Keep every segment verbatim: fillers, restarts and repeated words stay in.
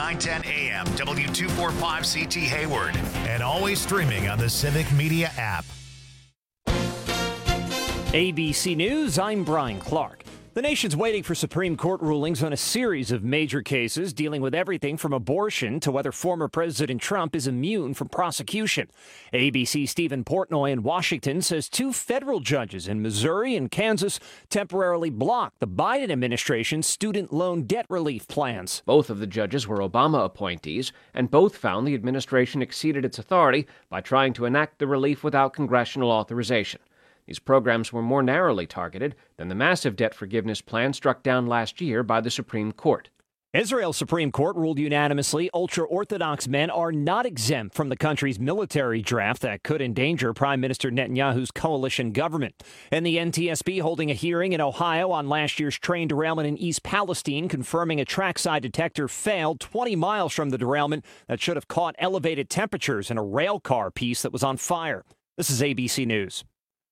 nine ten A M, W two forty-five C T Hayward, and always streaming on the Civic Media app. A B C News, I'm Brian Clark. The nation's waiting for Supreme Court rulings on a series of major cases dealing with everything from abortion to whether former President Trump is immune from prosecution. A B C's Stephen Portnoy in Washington says two federal judges in Missouri and Kansas temporarily blocked the Biden administration's student loan debt relief plans. Both of the judges were Obama appointees, and both found the administration exceeded its authority by trying to enact the relief without congressional authorization. These programs were more narrowly targeted than the massive debt forgiveness plan struck down last year by the Supreme Court. Israel's Supreme Court ruled unanimously ultra-Orthodox men are not exempt from the country's military draft that could endanger Prime Minister Netanyahu's coalition government. And the N T S B holding a hearing in Ohio on last year's train derailment in East Palestine, confirming a trackside detector failed twenty miles from the derailment that should have caught elevated temperatures in a rail car piece that was on fire. This is A B C News.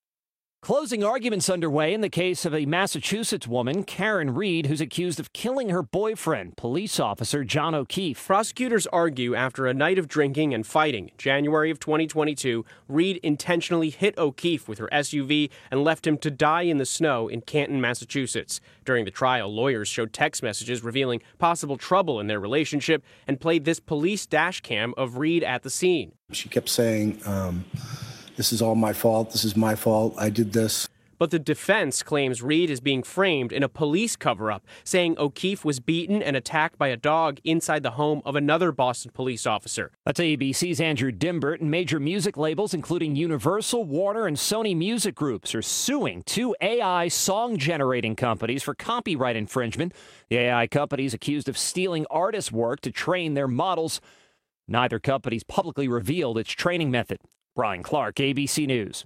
Closing arguments underway in the case of a Massachusetts woman, Karen Reed, who's accused of killing her boyfriend, police officer John O'Keefe. Prosecutors argue after a night of drinking and fighting in January of twenty twenty-two, Reed intentionally hit O'Keefe with her S U V and left him to die in the snow in Canton, Massachusetts. During the trial, lawyers showed text messages revealing possible trouble in their relationship and played this police dash cam of Reed at the scene. She kept saying, um... this is all my fault. This is my fault. I did this. But the defense claims Reed is being framed in a police cover-up, saying O'Keefe was beaten and attacked by a dog inside the home of another Boston police officer. That's A B C's Andrew Dimbert, and major music labels, including Universal, Warner, and Sony Music Groups, are suing two A I song-generating companies for copyright infringement. The A I companies accused of stealing artists' work to train their models. Neither company's publicly revealed its training method. Brian Clark, A B C News.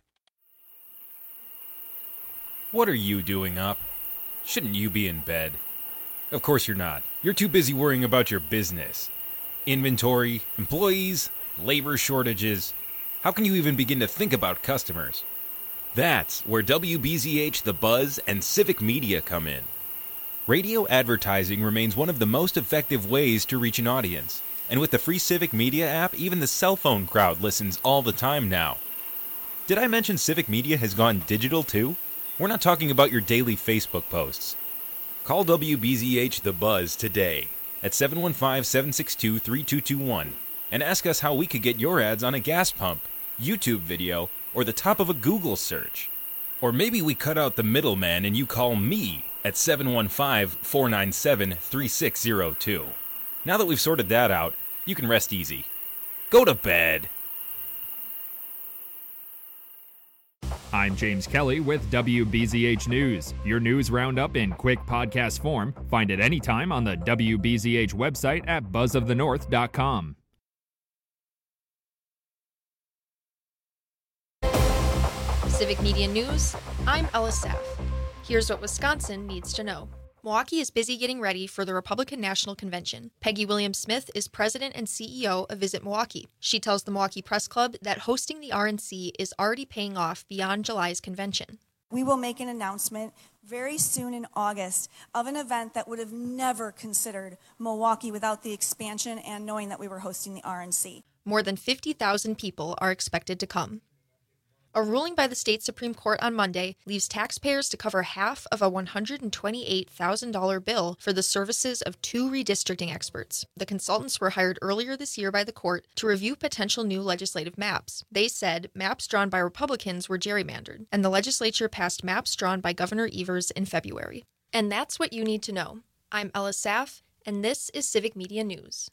What are you doing up? Shouldn't you be in bed? Of course you're not. You're too busy worrying about your business. Inventory, employees, labor shortages. How can you even begin to think about customers? That's where W B Z H, The Buzz, and Civic Media come in. Radio advertising remains one of the most effective ways to reach an audience. And with the free Civic Media app, even the cell phone crowd listens all the time now. Did I mention Civic Media has gone digital too? We're not talking about your daily Facebook posts. Call W B Z H The Buzz today at seven one five, seven six two, three two two one and ask us how we could get your ads on a gas pump, YouTube video, or the top of a Google search. Or maybe we cut out the middleman and you call me at seven one five, four nine seven, three six zero two. Now that we've sorted that out, you can rest easy. Go to bed. I'm James Kelly with W B Z H News, your news roundup in quick podcast form. Find it anytime on the W B Z H website at buzz of the north dot com. Civic Media News, I'm Ella Saff. Here's what Wisconsin needs to know. Milwaukee is busy getting ready for the Republican National Convention. Peggy Williams-Smith is president and C E O of Visit Milwaukee. She tells the Milwaukee Press Club that hosting the R N C is already paying off beyond July's convention. We will make an announcement very soon in August of an event that would have never considered Milwaukee without the expansion and knowing that we were hosting the R N C. More than fifty thousand people are expected to come. A ruling by the state Supreme Court on Monday leaves taxpayers to cover half of a one hundred twenty-eight thousand dollars bill for the services of two redistricting experts. The consultants were hired earlier this year by the court to review potential new legislative maps. They said maps drawn by Republicans were gerrymandered, and the legislature passed maps drawn by Governor Evers in February. And that's what you need to know. I'm Ella Saff, and this is Civic Media News.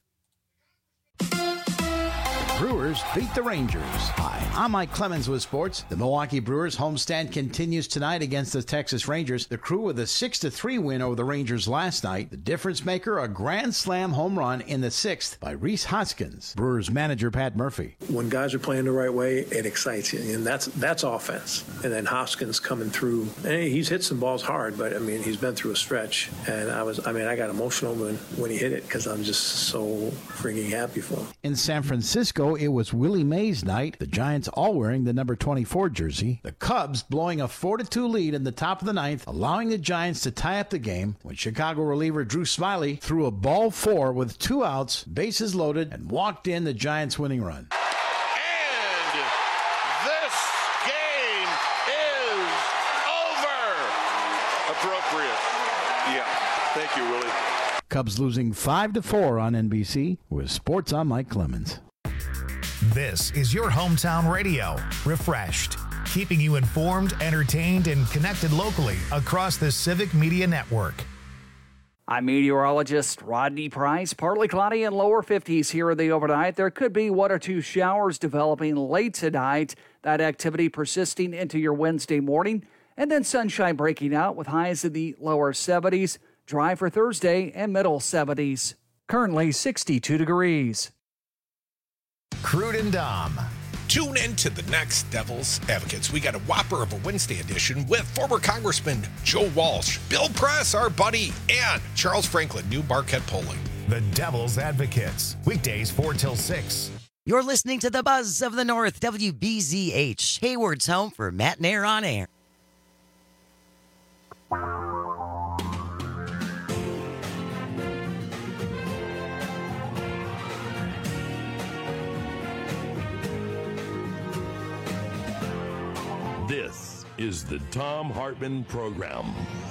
Brewers beat the Rangers. Hi, I'm Mike Clemens with sports. The Milwaukee Brewers homestand continues tonight against the Texas Rangers. The Crew with a six to three win over the Rangers last night. The difference maker, a grand slam home run in the sixth by Rhys Hoskins. Brewers manager Pat Murphy. When guys are playing the right way, it excites you, and that's that's offense. And then Hoskins coming through, and he's hit some balls hard, but I mean he's been through a stretch, and I was I mean I got emotional when when he hit it because I'm just so freaking happy for him. In San Francisco, Chicago, it was Willie Mays night. The Giants all wearing the number twenty-four jersey. The Cubs blowing a four to two lead in the top of the ninth, allowing the Giants to tie up the game when Chicago reliever Drew Smiley threw a ball four with two outs, bases loaded, and walked in the Giants' winning run. And this game is over. Appropriate. Yeah. Thank you, Willie. Cubs losing five to four on N B C. With Sports, I'm Mike Clemens. This is your hometown radio, Refreshed, keeping you informed, entertained, and connected locally across the Civic Media Network. I'm meteorologist Rodney Price. Partly cloudy and lower fifties here in the overnight. There could be one or two showers developing late tonight. That activity persisting into your Wednesday morning. And then sunshine breaking out with highs in the lower seventies. Dry for Thursday and middle seventies. Currently sixty-two degrees. Crude and Dom. Tune in to the next Devil's Advocates. We got a whopper of a Wednesday edition with former Congressman Joe Walsh, Bill Press, our buddy, and Charles Franklin, New Marquette Polling. The Devil's Advocates. Weekdays four till six. You're listening to the Buzz of the North, W B Z H, Hayward's home for Matt and Air on Air. This is the Thom Hartmann Program.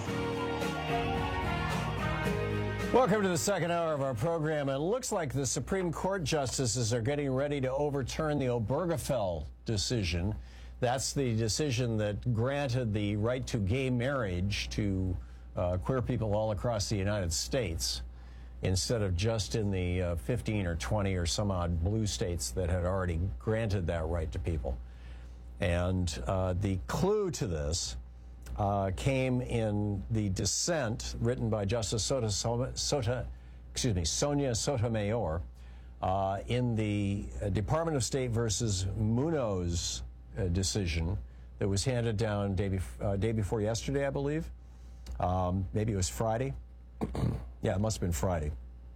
Welcome to the second hour of our program. It looks like the Supreme Court justices are getting ready to overturn the Obergefell decision. That's the decision that granted the right to gay marriage to uh, queer people all across the United States, instead of just in the uh, fifteen or twenty or some odd blue states that had already granted that right to people. And uh, the clue to this uh, came in the dissent written by Justice Sota, Sota, excuse me, Sonia Sotomayor uh, in the Department of State versus Munoz uh, decision that was handed down day, bef- uh, day before yesterday, I believe. Um, maybe it was Friday. Yeah, it must have been Friday.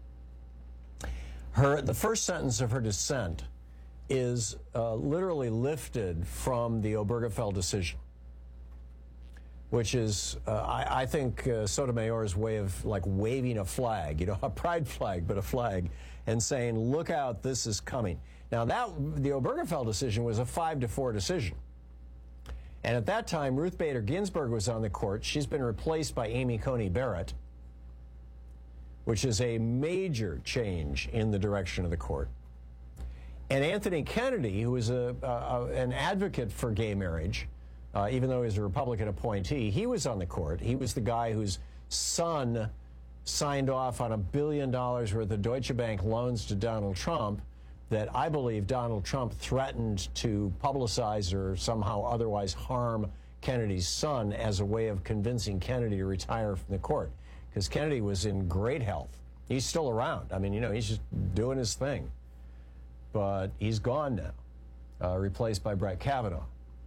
Her, the first sentence of her dissent is uh, literally lifted from the Obergefell decision, which is, uh, I, I think, uh, Sotomayor's way of like waving a flag, you know, a pride flag, but a flag, and saying, look out, this is coming. Now, that the Obergefell decision was a five to four decision. And at that time, Ruth Bader Ginsburg was on the court. She's been replaced by Amy Coney Barrett, which is a major change in the direction of the court. And Anthony Kennedy, who is a, a, an advocate for gay marriage, uh, even though he's a Republican appointee, he was on the court. He was the guy whose son signed off on a billion dollars worth of Deutsche Bank loans to Donald Trump that I believe Donald Trump threatened to publicize or somehow otherwise harm Kennedy's son as a way of convincing Kennedy to retire from the court. Because Kennedy was in great health. He's still around. I mean, you know, he's just doing his thing. But he's gone now, uh, replaced by Brett Kavanaugh.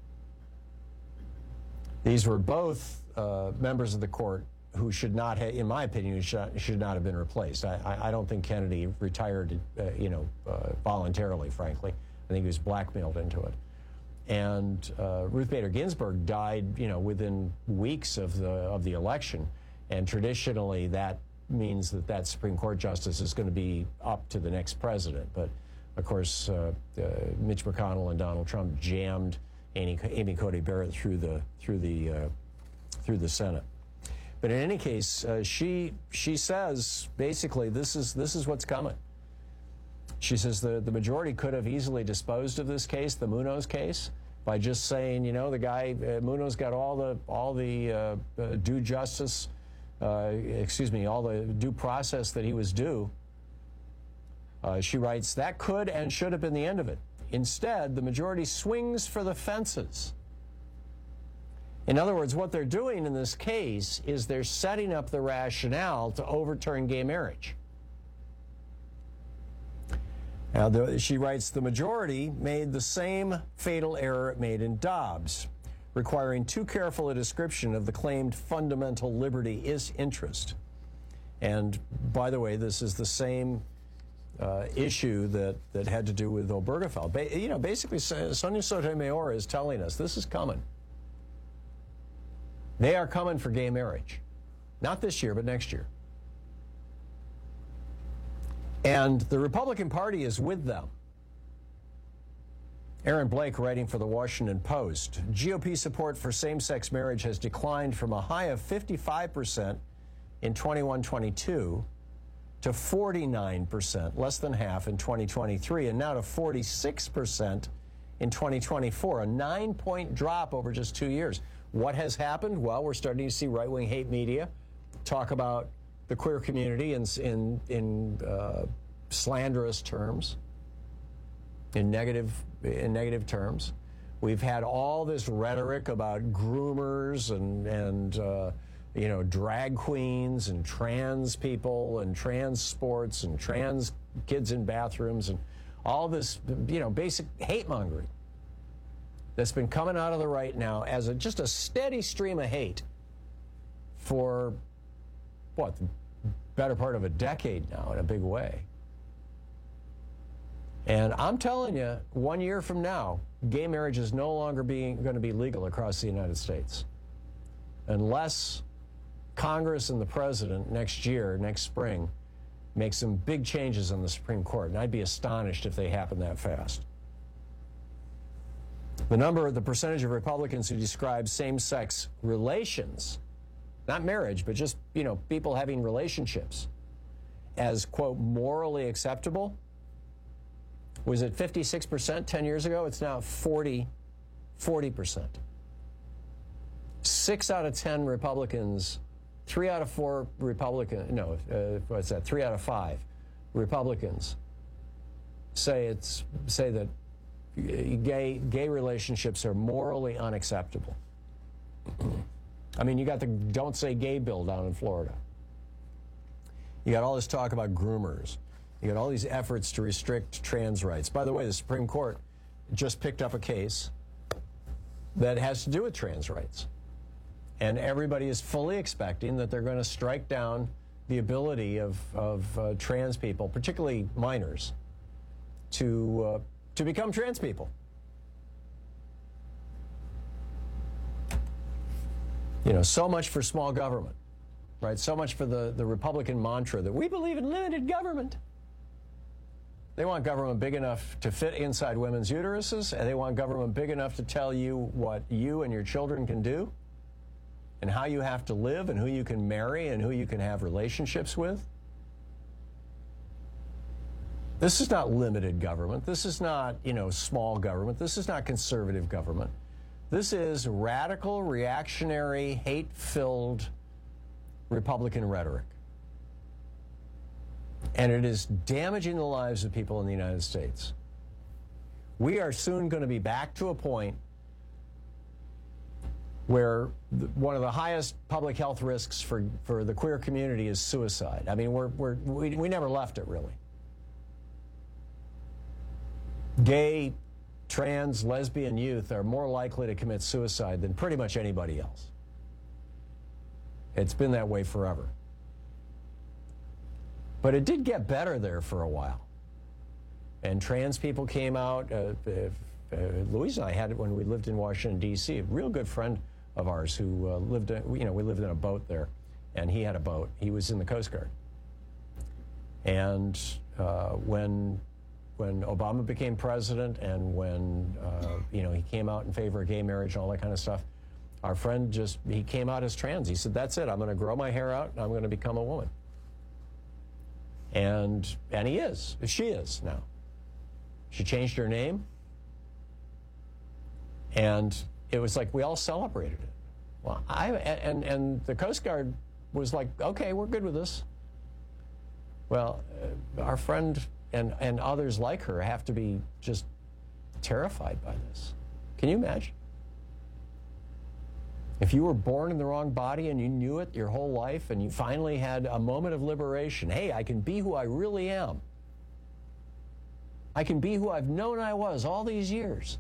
These were both uh, members of the court who should not have, in my opinion, should, should not have been replaced. I, I, I don't think Kennedy retired, uh, you know, uh, voluntarily, frankly. I think he was blackmailed into it. And uh, Ruth Bader Ginsburg died, you know, within weeks of the of the election. And traditionally, that means that that Supreme Court justice is going to be up to the next president. But of course, uh, uh, Mitch McConnell and Donald Trump jammed Amy, Amy Coney Barrett through the through the uh, through the Senate. But in any case, uh, she she says basically this is this is what's coming. She says the the majority could have easily disposed of this case, the Munoz case, by just saying, you know, the guy uh, Munoz got all the all the uh, uh, due justice, uh, excuse me, all the due process that he was due. Uh, she writes, that could and should have been the end of it. Instead, the majority swings for the fences. In other words, what they're doing in this case is they're setting up the rationale to overturn gay marriage. Now, the, she writes, the majority made the same fatal error it made in Dobbs, requiring too careful a description of the claimed fundamental liberty is interest. And by the way, this is the same uh, issue that, that had to do with Obergefell. Ba- you know, basically, Sonia Sotomayor is telling us this is coming. They are coming for gay marriage. Not this year, but next year. And the Republican Party is with them. Aaron Blake writing for the Washington Post. G O P support for same-sex marriage has declined from a high of fifty-five percent in twenty-one twenty-two to forty-nine percent, less than half in twenty twenty-three, and now to forty-six percent in twenty twenty-four, a nine-point drop over just two years. What has happened? Well, we're starting to see right-wing hate media talk about the queer community in, in, in uh, slanderous terms, in negative, in negative terms. We've had all this rhetoric about groomers and, and uh, you know, drag queens and trans people and trans sports and trans kids in bathrooms and all this, you know, basic hate mongering that's been coming out of the right now as a, just a steady stream of hate for, what, the better part of a decade now in a big way. And I'm telling you, one year from now, gay marriage is no longer being going to be legal across the United States unless Congress and the president next year, next spring, make some big changes on the Supreme Court. And I'd be astonished if they happen that fast. The number, the percentage of Republicans who describe same-sex relations, not marriage, but just, you know, people having relationships, as, quote, morally acceptable, was at fifty-six percent ten years ago. It's now forty, forty percent. Six out of ten Republicans, three out of four Republicans, no, uh, what's that, three out of five Republicans say it's, say that gay, gay relationships are morally unacceptable. I mean, you got the Don't Say Gay bill down in Florida. You got all this talk about groomers. You got all these efforts to restrict trans rights. By the way, the Supreme Court just picked up a case that has to do with trans rights. And everybody is fully expecting that they're going to strike down the ability of, of uh, trans people, particularly minors, to, uh, to become trans people. You know, so much for small government, right? So much for the, the Republican mantra that we believe in limited government. They want government big enough to fit inside women's uteruses, and they want government big enough to tell you what you and your children can do, and how you have to live, and who you can marry, and who you can have relationships with. This is not limited government. This is not, you know, small government. This is not conservative government. This is radical, reactionary, hate-filled Republican rhetoric. And it is damaging the lives of people in the United States. We are soon going to be back to a point where the, one of the highest public health risks for, for the queer community is suicide. I mean, we're, we're, we, we never left it, really. Gay, trans, lesbian youth are more likely to commit suicide than pretty much anybody else. It's been that way forever. But it did get better there for a while. And trans people came out. Uh, uh, Louise and I had it when we lived in Washington, D C A real good friend of ours who uh, lived, in, you know, we lived in a boat there. And he had a boat. He was in the Coast Guard. And uh, when, when Obama became president and when, uh, you know, he came out in favor of gay marriage and all that kind of stuff, our friend just, he came out as trans. He said, that's it. I'm going to grow my hair out and I'm going to become a woman. And, and he is. She is now. She changed her name. And it was like we all celebrated it. Well, I, and, and the Coast Guard was like, okay, we're good with this. Well, uh, our friend and, and others like her have to be just terrified by this. Can you imagine? If you were born in the wrong body and you knew it your whole life and you finally had a moment of liberation, hey, I can be who I really am. I can be who I've known I was all these years.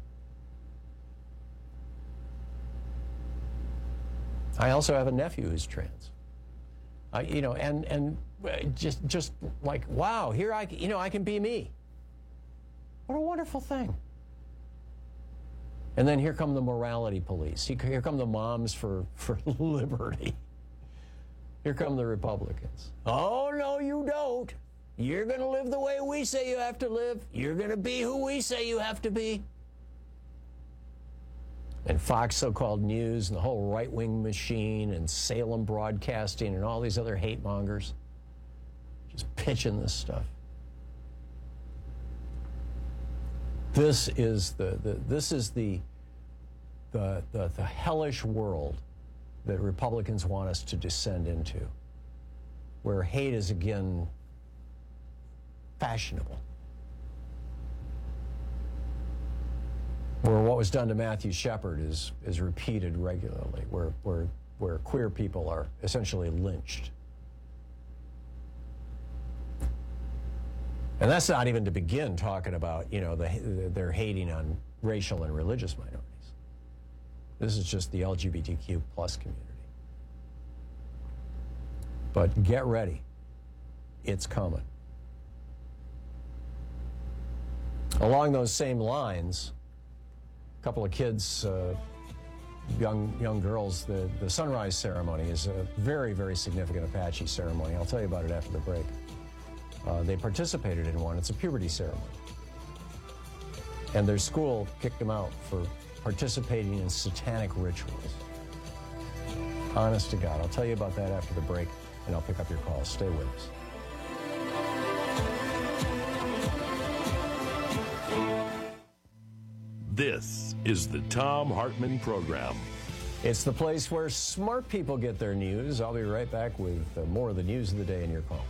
I also have a nephew who's trans. Uh, you know, and, and just, just like, wow, here I, you know, I can be me. What a wonderful thing. And then here come the morality police. Here come the moms for, for liberty. Here come the Republicans. Oh, no, you don't. You're going to live the way we say you have to live. You're going to be who we say you have to be. And Fox so-called News and the whole right-wing machine and Salem Broadcasting and all these other hate mongers just pitching this stuff. This is the, the this is the, the the the hellish world that Republicans want us to descend into, where hate is again fashionable. Where what was done to Matthew Shepard is is repeated regularly, where where where queer people are essentially lynched. And that's not even to begin talking about, you know, the, they're hating on racial and religious minorities. This is just the L G B T Q plus community. But get ready. It's coming. Along those same lines, a couple of kids, uh, young young girls, the, the sunrise ceremony is a very, very significant Apache ceremony. I'll tell you about it after the break. Uh, they participated in one. It's a puberty ceremony. And their school kicked them out for participating in satanic rituals. Honest to God. I'll tell you about that after the break, and I'll pick up your calls. Stay with us. This is the Thom Hartmann Program. It's the place where smart people get their news. I'll be right back with uh, more of the news of the day in your calls.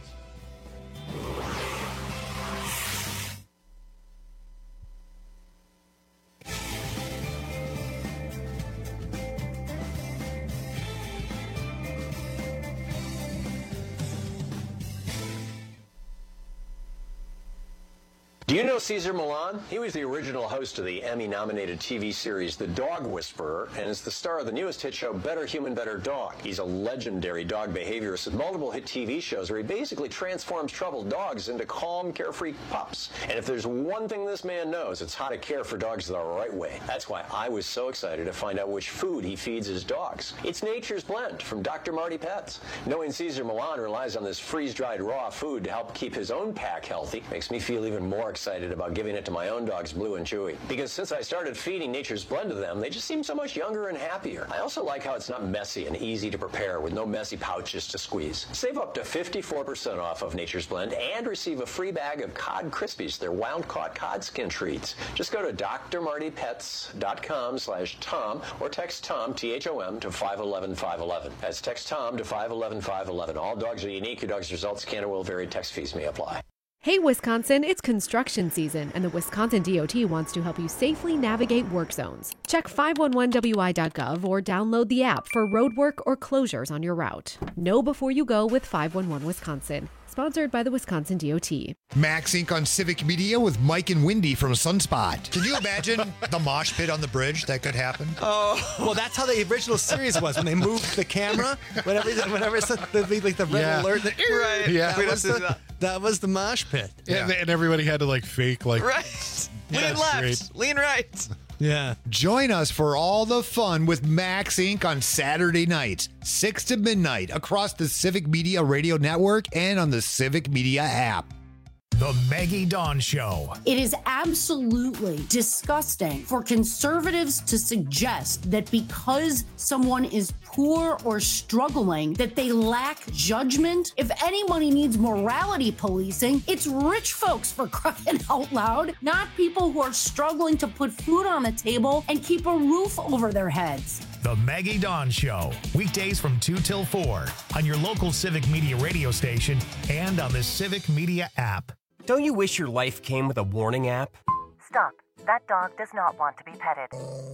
Do you know Cesar Millan? He was the original host of the Emmy-nominated T V series The Dog Whisperer and is the star of the newest hit show Better Human, Better Dog. He's a legendary dog behaviorist with multiple hit T V shows where he basically transforms troubled dogs into calm, carefree pups. And if there's one thing this man knows, it's how to care for dogs the right way. That's why I was so excited to find out which food he feeds his dogs. It's Nature's Blend from Doctor Marty Pets. Knowing Cesar Millan relies on this freeze-dried raw food to help keep his own pack healthy makes me feel even more excited about giving it to my own dogs, Blue and Chewy. Because since I started feeding Nature's Blend to them, they just seem so much younger and happier. I also like how it's not messy and easy to prepare with no messy pouches to squeeze. Save up to fifty-four percent off of Nature's Blend and receive a free bag of Cod Crispies, their wound-caught cod skin treats. Just go to D R marty pets dot com slash Tom or text Tom, T H O M, to five one one five one one. That's text Tom to five one one five one one. All dogs are unique. Your dog's results can or will vary. Text fees may apply. Hey Wisconsin, it's construction season, and the Wisconsin D O T wants to help you safely navigate work zones. Check five one one W I dot gov or download the app for roadwork or closures on your route. Know before you go with five one one Wisconsin. Sponsored by the Wisconsin D O T. Max Incorporated on Civic Media with Mike and Wendy from Sunspot. Can you imagine the mosh pit on the bridge that could happen? Oh, well, that's how the original series was when they moved the camera. Whenever, whenever it's the, the, like the red Yeah. alert, the, Right. Yeah. that, was the, that was the mosh pit. Yeah. And, and everybody had to like fake like Right. Yeah, Lean that's left, great. lean right. Yeah. Join us for all the fun with Max Incorporated on Saturday nights, six to midnight, across the Civic Media Radio Network and on the Civic Media app. The Maggie Dawn Show. It is absolutely disgusting for conservatives to suggest that because someone is poor or struggling, that they lack judgment. If anybody needs morality policing, it's rich folks, for crying out loud, not people who are struggling to put food on the table and keep a roof over their heads. The Maggie Dawn Show. Weekdays from two till four on your local Civic Media radio station and on the Civic Media app. Don't you wish your life came with a warning app? Stop. That dog does not want to be petted.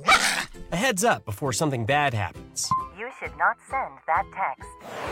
A heads up before something bad happens. You should not send that text.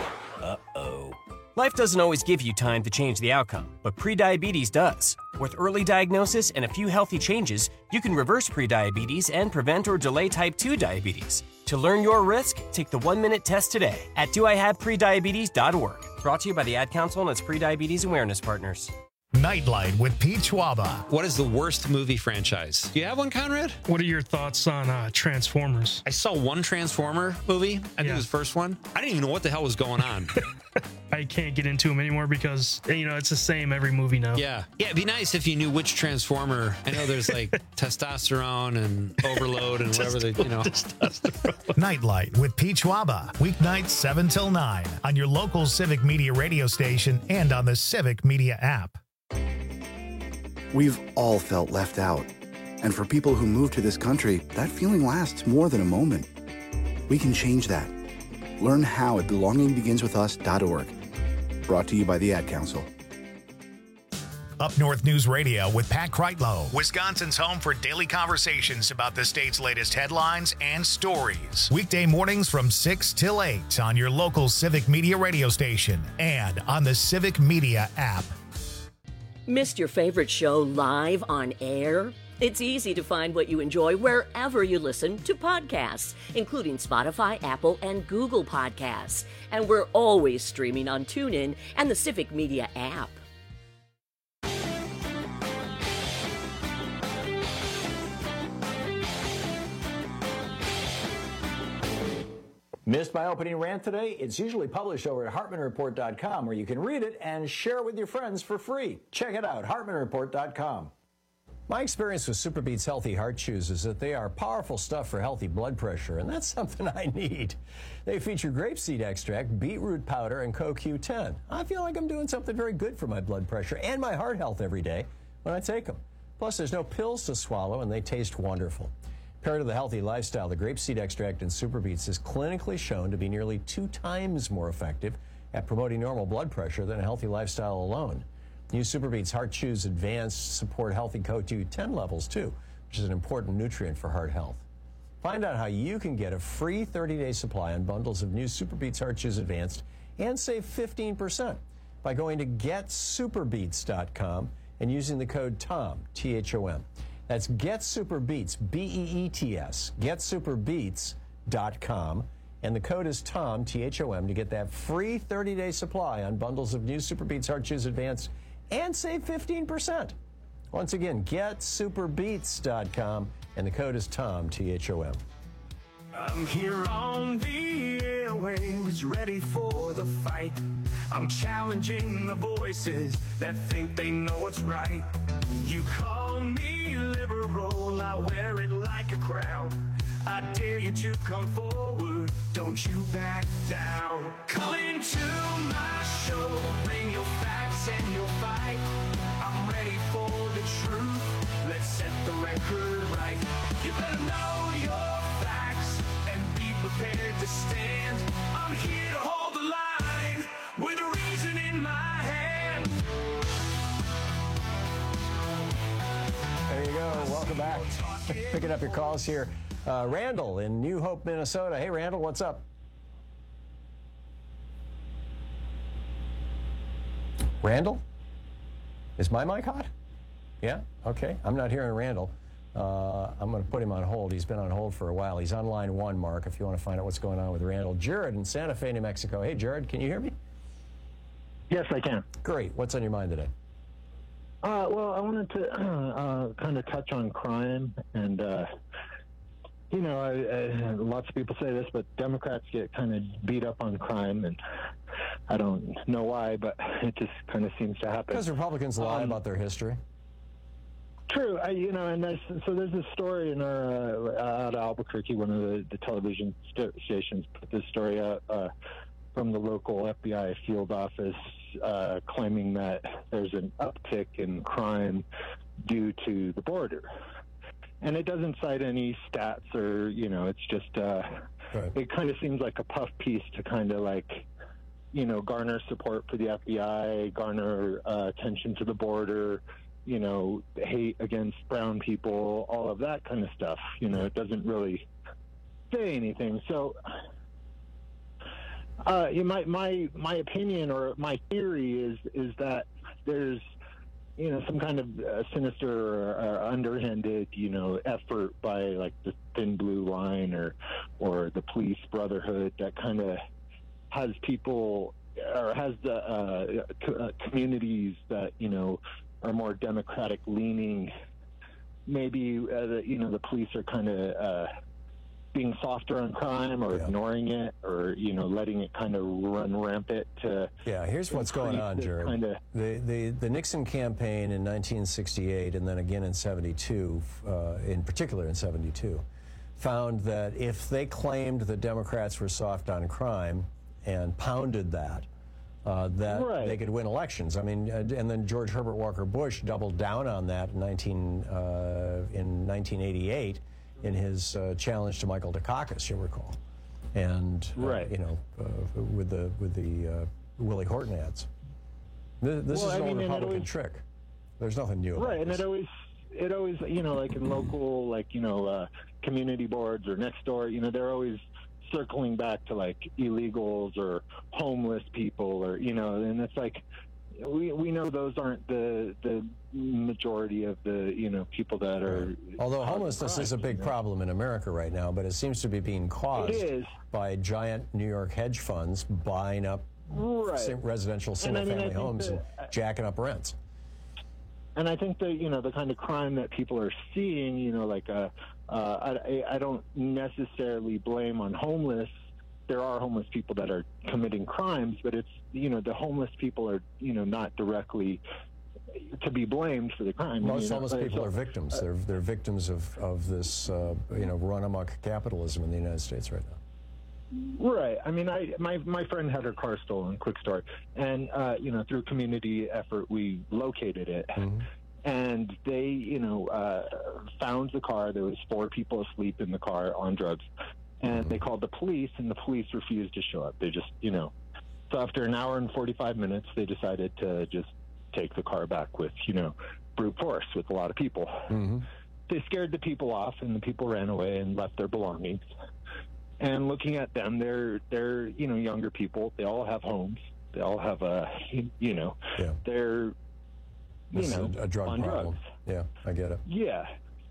Uh-oh. Life doesn't always give you time to change the outcome, but prediabetes does. With early diagnosis and a few healthy changes, you can reverse prediabetes and prevent or delay type two diabetes. To learn your risk, take the one-minute test today at do I have prediabetes dot org. Brought to you by the Ad Council and its pre-diabetes awareness partners. Nightlight with Pete Schwaba. What is the worst movie franchise? Do you have one, Conrad? What are your thoughts on uh, Transformers? I saw one Transformer movie. I think Yeah. it was the first one. I didn't even know what the hell was going on. I can't get into them anymore because, you know, it's the same every movie now. Yeah. Yeah, it'd be nice if you knew which Transformer. I know there's like testosterone and overload and whatever they, you know. Nightlight with Pete Schwaba. Weeknights seven till nine on your local Civic Media radio station and on the Civic Media app. We've all felt left out. And for people who move to this country, that feeling lasts more than a moment. We can change that. Learn how at belonging begins with us dot org. Brought to you by the Ad Council. Up North News Radio with Pat Kreitlow, Wisconsin's home for daily conversations about the state's latest headlines and stories. Weekday mornings from six till eight on your local Civic Media radio station and on the Civic Media app. Missed your favorite show live on air? It's easy to find what you enjoy wherever you listen to podcasts, including Spotify, Apple, and Google Podcasts. And we're always streaming on TuneIn and the Civic Media app. Missed my opening rant today? It's usually published over at Hartman Report dot com, where you can read it and share it with your friends for free. Check it out, Hartman Report dot com. My experience with Superbeats Healthy Heart Chews is that they are powerful stuff for healthy blood pressure, and that's something I need. They feature grapeseed extract, beetroot powder, and C O Q ten. I feel like I'm doing something very good for my blood pressure and my heart health every day when I take them. Plus, there's no pills to swallow, and they taste wonderful. Paired with a healthy lifestyle, the grapeseed extract in Superbeats is clinically shown to be nearly two times more effective at promoting normal blood pressure than a healthy lifestyle alone. Use Superbeats Heart Chews Advanced to support healthy C O Q ten levels too, which is an important nutrient for heart health. Find out how you can get a free thirty-day supply on bundles of new Superbeats Heart Chews Advanced and save fifteen percent by going to get superbeats dot com and using the code TOM, T H O M. That's GetSuperBeats, B E E T S, get superbeats dot com, and the code is TOM, T H O M, to get that free thirty-day supply on bundles of new Superbeats Heart Chews Advanced and save fifteen percent. Once again, get superbeats dot com, and the code is TOM, T H O M. I'm here on the airwaves, ready for the fight. I'm challenging the voices that think they know what's right. You call me liberal, I wear it like a crown. I dare you to come forward, don't you back down. Come into my show, bring your facts and your fight. I'm ready for the truth, let's set the record right. You better know your facts and be prepared to stand. I'm here to hold the line with a reason in my hand. There you go. Welcome back. Picking up your calls here. Uh, Randall in New Hope, Minnesota. Hey, Randall, what's up? Randall? Is my mic hot? Yeah? Okay. I'm not hearing Randall. Uh, I'm going to put him on hold. He's been on hold for a while. He's on line one, Mark, if you want to find out what's going on with Randall. Jared in Santa Fe, New Mexico. Hey, Jared, can you hear me? Yes, I can. Great. What's on your mind today? Uh, well, I wanted to uh, kind of touch on crime, and uh, you know, I, I, lots of people say this, but Democrats get kind of beat up on crime, and I don't know why, but it just kind of seems to happen. Because Republicans lie um, about their history. True, I, you know, and there's, so there's this story in our uh, out of Albuquerque, one of the, the television st- stations put this story out uh, from the local F B I field office. Uh, claiming that there's an uptick in crime due to the border. And it doesn't cite any stats or, you know, it's just, uh, right. It kind of seems like a puff piece to kind of like, you know, garner support for the F B I, garner uh, attention to the border, you know, hate against brown people, all of that kind of stuff. You know, it doesn't really say anything. So, Uh, you my my my opinion or my theory is is that there's you know some kind of uh, sinister or, or underhanded you know effort by like the Thin Blue Line or or the police brotherhood that kind of has people or has the uh, co- uh, communities that, you know, are more Democratic leaning. Maybe, uh, the, you know, the police are kind of uh, being softer on crime or yeah. ignoring it or, you know, letting it kind of run rampant. To yeah, here's what's going on, Jared. Kinda... The, the, the Nixon campaign in nineteen sixty-eight and then again in seventy-two, uh, in particular in seventy-two, found that if they claimed the Democrats were soft on crime and pounded that, Uh, that right. they could win elections. I mean, uh, and then George Herbert Walker Bush doubled down on that in nineteen uh, in nineteen eighty-eight in his uh, challenge to Michael Dukakis, you'll recall, and uh, right. you know, uh, with the with the uh, Willie Horton ads. This, this well, is an I old mean, Republican always, trick. There's nothing new about right, and this. it always it always you know, like in local, like you know, uh, community boards or next door, you know, they're always circling back to like illegals or homeless people, or you know, and it's like we we know those aren't the the majority of the you know people that are. Although homelessness crimes, is a big you know? problem in America right now, but it seems to be being caused by giant New York hedge funds buying up right. residential single-family I mean, homes that, and jacking up rents. And I think the you know the kind of crime that people are seeing, you know, like uh, uh, I, I don't necessarily blame on homeless. There are homeless people that are committing crimes, but it's you know the homeless people are you know not directly to be blamed for the crime. Most you know, homeless people so, are victims. Uh, they're they're victims of of this uh, you know run amok capitalism in the United States right now. Right. I mean, I my my friend had her car stolen. Quick story, and uh, you know, through community effort, we located it, mm-hmm. and they, you know, uh, found the car. There was four people asleep in the car on drugs, and mm-hmm. they called the police, and the police refused to show up. They just, you know, so after an hour and forty-five minutes, they decided to just take the car back with, you know, brute force with a lot of people. Mm-hmm. They scared the people off, and the people ran away and left their belongings. And looking at them, they're they're you know younger people. They all have homes. They all have a you know yeah. they're you this know is a, a drug on problem. drugs. Yeah, I get it. Yeah.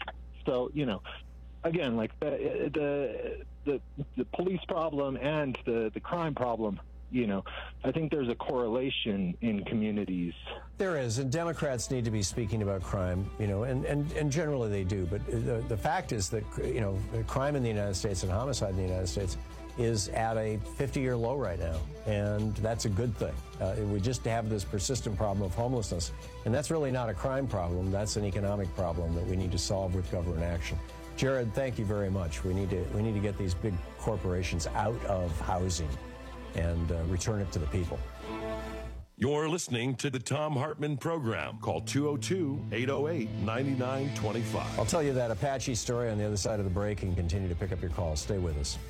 So you know, again, like the the the, the police problem and the the crime problem. You know, I think there's a correlation in communities. There is, and Democrats need to be speaking about crime, you know, and, and, and generally they do. But the, the fact is that, you know, crime in the United States and homicide in the United States is at a fifty-year low right now, and that's a good thing. Uh, we just have this persistent problem of homelessness, and that's really not a crime problem. That's an economic problem that we need to solve with government action. Jared, thank you very much. We need to we need to get these big corporations out of housing and uh, return it to the people. You're listening to the Thom Hartmann Program. Call two oh two, eight oh eight, nine nine two five. I'll tell you that Apache story on the other side of the break and continue to pick up your calls. Stay with us.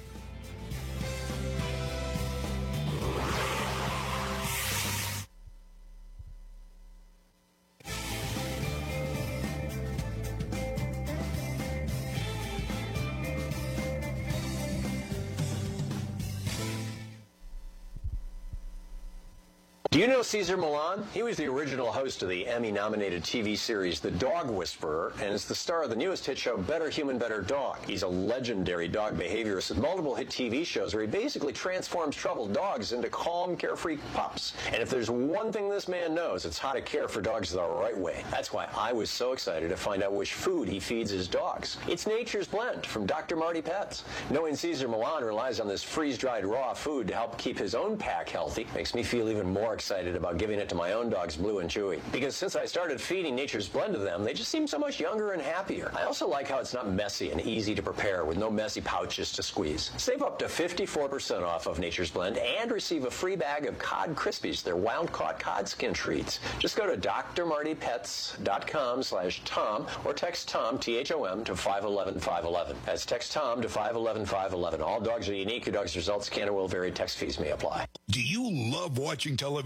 Do you know Cesar Millan? He was the original host of the Emmy-nominated T V series The Dog Whisperer, and is the star of the newest hit show Better Human, Better Dog. He's a legendary dog behaviorist with multiple hit T V shows where he basically transforms troubled dogs into calm, carefree pups. And if there's one thing this man knows, it's how to care for dogs the right way. That's why I was so excited to find out which food he feeds his dogs. It's Nature's Blend from Doctor Marty Pets. Knowing Cesar Millan relies on this freeze-dried raw food to help keep his own pack healthy makes me feel even more excited about giving it to my own dogs, Blue and Chewy. Because since I started feeding Nature's Blend to them, they just seem so much younger and happier. I also like how it's not messy and easy to prepare with no messy pouches to squeeze. Save up to fifty-four percent off of Nature's Blend and receive a free bag of Cod Krispies, their wild-caught cod skin treats. Just go to D R marty pets dot com slash Tom or text Tom, T H O M, to five one one, five one one. That's text Tom to five one one, five one one. All dogs are unique. Your dog's results can or will vary. Text fees may apply. Do you love watching television?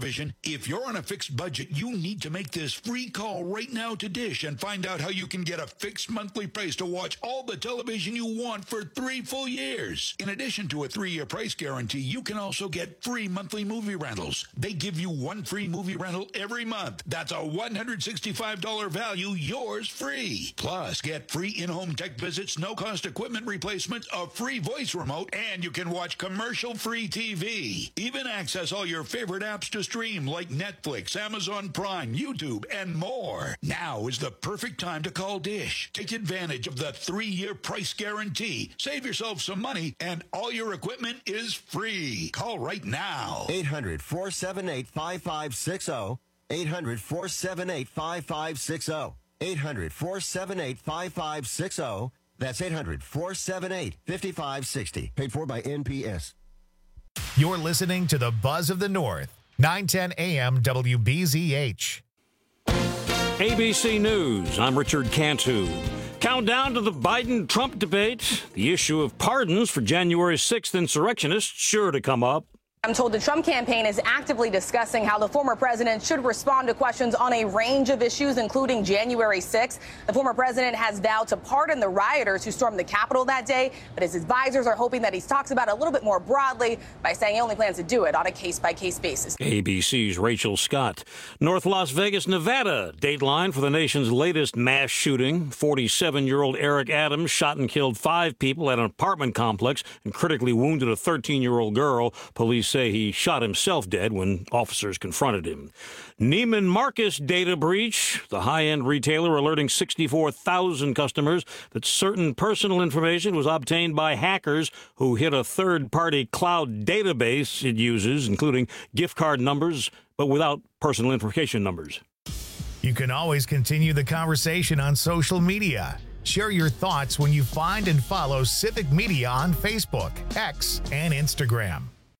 television? If you're on a fixed budget, you need to make this free call right now to Dish and find out how you can get a fixed monthly price to watch all the television you want for three full years. In addition to a three-year price guarantee, you can also get free monthly movie rentals. They give you one free movie rental every month. That's a one hundred sixty-five dollars value, yours free. Plus, get free in-home tech visits, no-cost equipment replacement, a free voice remote, and you can watch commercial-free T V. Even access all your favorite apps to stream like Netflix, Amazon Prime, YouTube, and more. Now is the perfect time to call Dish. Take advantage of the three-year price guarantee. Save yourself some money, and all your equipment is free. Call right now. eight hundred, four seven eight, five five six zero. eight hundred, four seven eight, five five six zero. eight hundred, four seven eight, five five six zero. That's eight hundred, four seven eight, five five six zero. Paid for by N P S. You're listening to the Buzz of the North, nine ten A M W B Z H. A B C News, I'm Richard Cantu. Countdown to the Biden-Trump debate. The issue of pardons for January sixth insurrectionists sure to come up. I'm told the Trump campaign is actively discussing how the former president should respond to questions on a range of issues, including January sixth. The former president has vowed to pardon the rioters who stormed the Capitol that day, but his advisors are hoping that he talks about it a little bit more broadly by saying he only plans to do it on a case-by-case basis. A B C's Rachel Scott. North Las Vegas, Nevada. Dateline for the nation's latest mass shooting. forty-seven-year-old Eric Adams shot and killed five people at an apartment complex and critically wounded a thirteen-year-old girl. Police say he shot himself dead when officers confronted him. Neiman Marcus data breach. The high-end retailer alerting sixty-four thousand customers that certain personal information was obtained by hackers who hit a third-party cloud database it uses, including gift card numbers, but without personal information numbers. You can always continue the conversation on social media. Share your thoughts when you find and follow Civic Media on Facebook, X, and Instagram.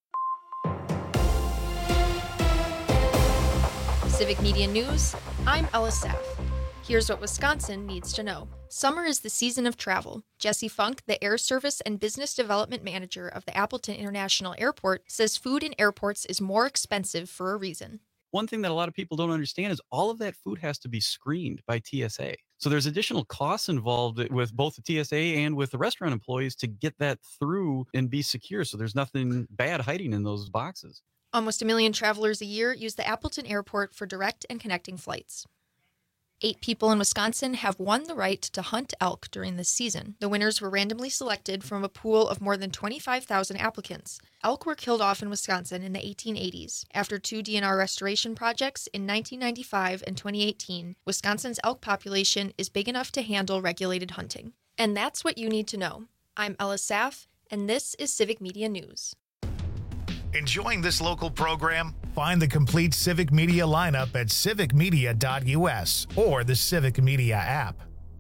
Civic Media News, I'm Ella Saff. Here's what Wisconsin needs to know. Summer is the season of travel. Jesse Funk, the Air Service and Business Development Manager of the Appleton International Airport, says food in airports is more expensive for a reason. One thing that a lot of people don't understand is all of that food has to be screened by T S A. So there's additional costs involved with both the T S A and with the restaurant employees to get that through and be secure. So there's nothing bad hiding in those boxes. Almost a million travelers a year use the Appleton Airport for direct and connecting flights. Eight people in Wisconsin have won the right to hunt elk during this season. The winners were randomly selected from a pool of more than twenty-five thousand applicants. Elk were killed off in Wisconsin in the eighteen eighties. After two D N R restoration projects in nineteen ninety-five and twenty eighteen, Wisconsin's elk population is big enough to handle regulated hunting. And that's what you need to know. I'm Ella Saff, and this is Civic Media News. Enjoying this local program? Find the complete Civic Media lineup at civic media dot U S or the Civic Media app.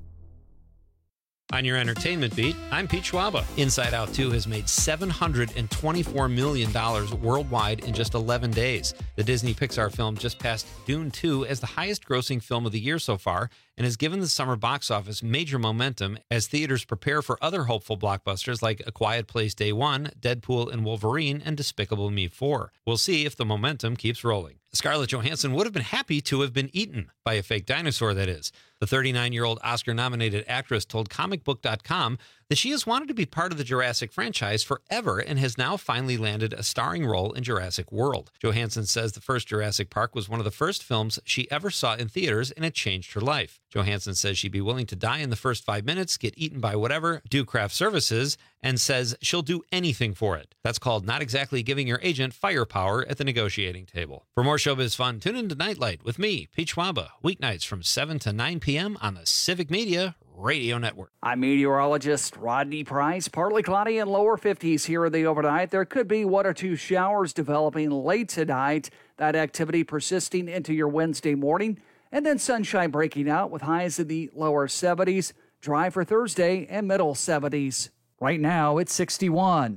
On your entertainment beat, I'm Pete Schwaba. Inside Out two has made seven hundred twenty-four million dollars worldwide in just eleven days. The Disney Pixar film just passed Dune two as the highest-grossing film of the year so far and has given the summer box office major momentum as theaters prepare for other hopeful blockbusters like A Quiet Place Day one, Deadpool and Wolverine, and Despicable Me four. We'll see if the momentum keeps rolling. Scarlett Johansson would have been happy to have been eaten by a fake dinosaur, that is. The thirty-nine-year-old Oscar-nominated actress told comic book dot com that she has wanted to be part of the Jurassic franchise forever and has now finally landed a starring role in Jurassic World. Johansson says the first Jurassic Park was one of the first films she ever saw in theaters, and it changed her life. Johansson says she'd be willing to die in the first five minutes, get eaten by whatever, do craft services, and says she'll do anything for it. That's called not exactly giving your agent firepower at the negotiating table. For more showbiz fun, tune into Nightlight with me, Pete Schwaba, weeknights from seven to nine p.m. on the Civic Media Radio Network. I'm meteorologist Rodney Price. Partly cloudy and lower fifties here in the overnight. There could be one or two showers developing late tonight. That activity persisting into your Wednesday morning. And then sunshine breaking out with highs in the lower seventies. Dry for Thursday and middle seventies. Right now, it's sixty-one.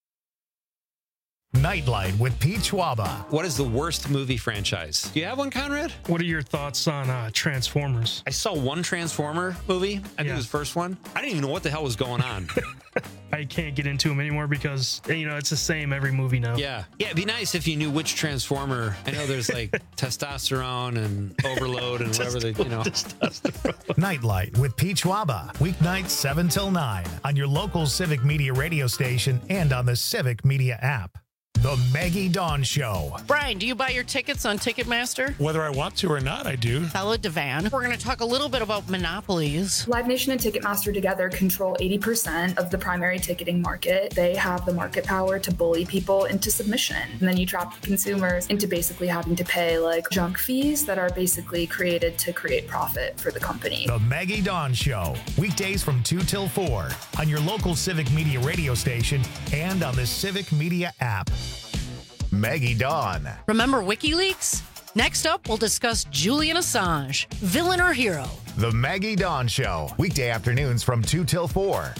Nightlight with Pete Schwaba. What is the worst movie franchise? Do you have one, Conrad? What are your thoughts on uh, Transformers? I saw one Transformer movie. I think Yeah. it was the first one. I didn't even know what the hell was going on. I can't get into them anymore because, you know, it's the same every movie now. Yeah. Yeah, it'd be nice if you knew which Transformer. I know there's like testosterone and overload and whatever they, you know. Nightlight with Pete Schwaba. Weeknights seven till nine on your local Civic Media radio station and on the Civic Media app. The Maggie Dawn Show. Brian, do you buy your tickets on Ticketmaster? Whether I want to or not, I do. Hello, Devan. We're going to talk a little bit about monopolies. Live Nation and Ticketmaster together control eighty percent of the primary ticketing market. They have the market power to bully people into submission. And then you trap consumers into basically having to pay like junk fees that are basically created to create profit for the company. The Maggie Dawn Show. Weekdays from two till four on your local Civic Media radio station and on the Civic Media app. Maggie Dawn. Remember WikiLeaks? Next up, we'll discuss Julian Assange, villain or hero. The Maggie Dawn Show. Weekday afternoons from two till four.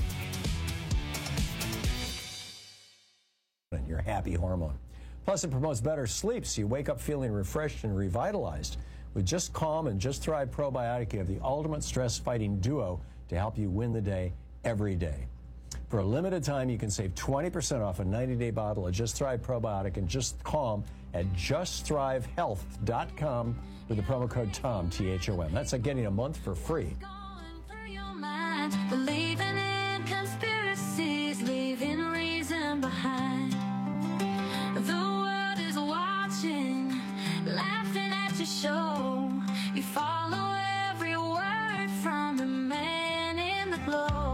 Your happy hormone. Plus, it promotes better sleep, so you wake up feeling refreshed and revitalized. With Just Calm and Just Thrive Probiotic, you have the ultimate stress-fighting duo to help you win the day every day. For a limited time, you can save twenty percent off a ninety-day bottle of Just Thrive Probiotic and Just Calm at just thrive health dot com with the promo code TOM, T H O M. That's like getting a month for free. Believing in conspiracies, leaving reason behind. The world is watching, laughing at your show. You follow every word from the man in the glow.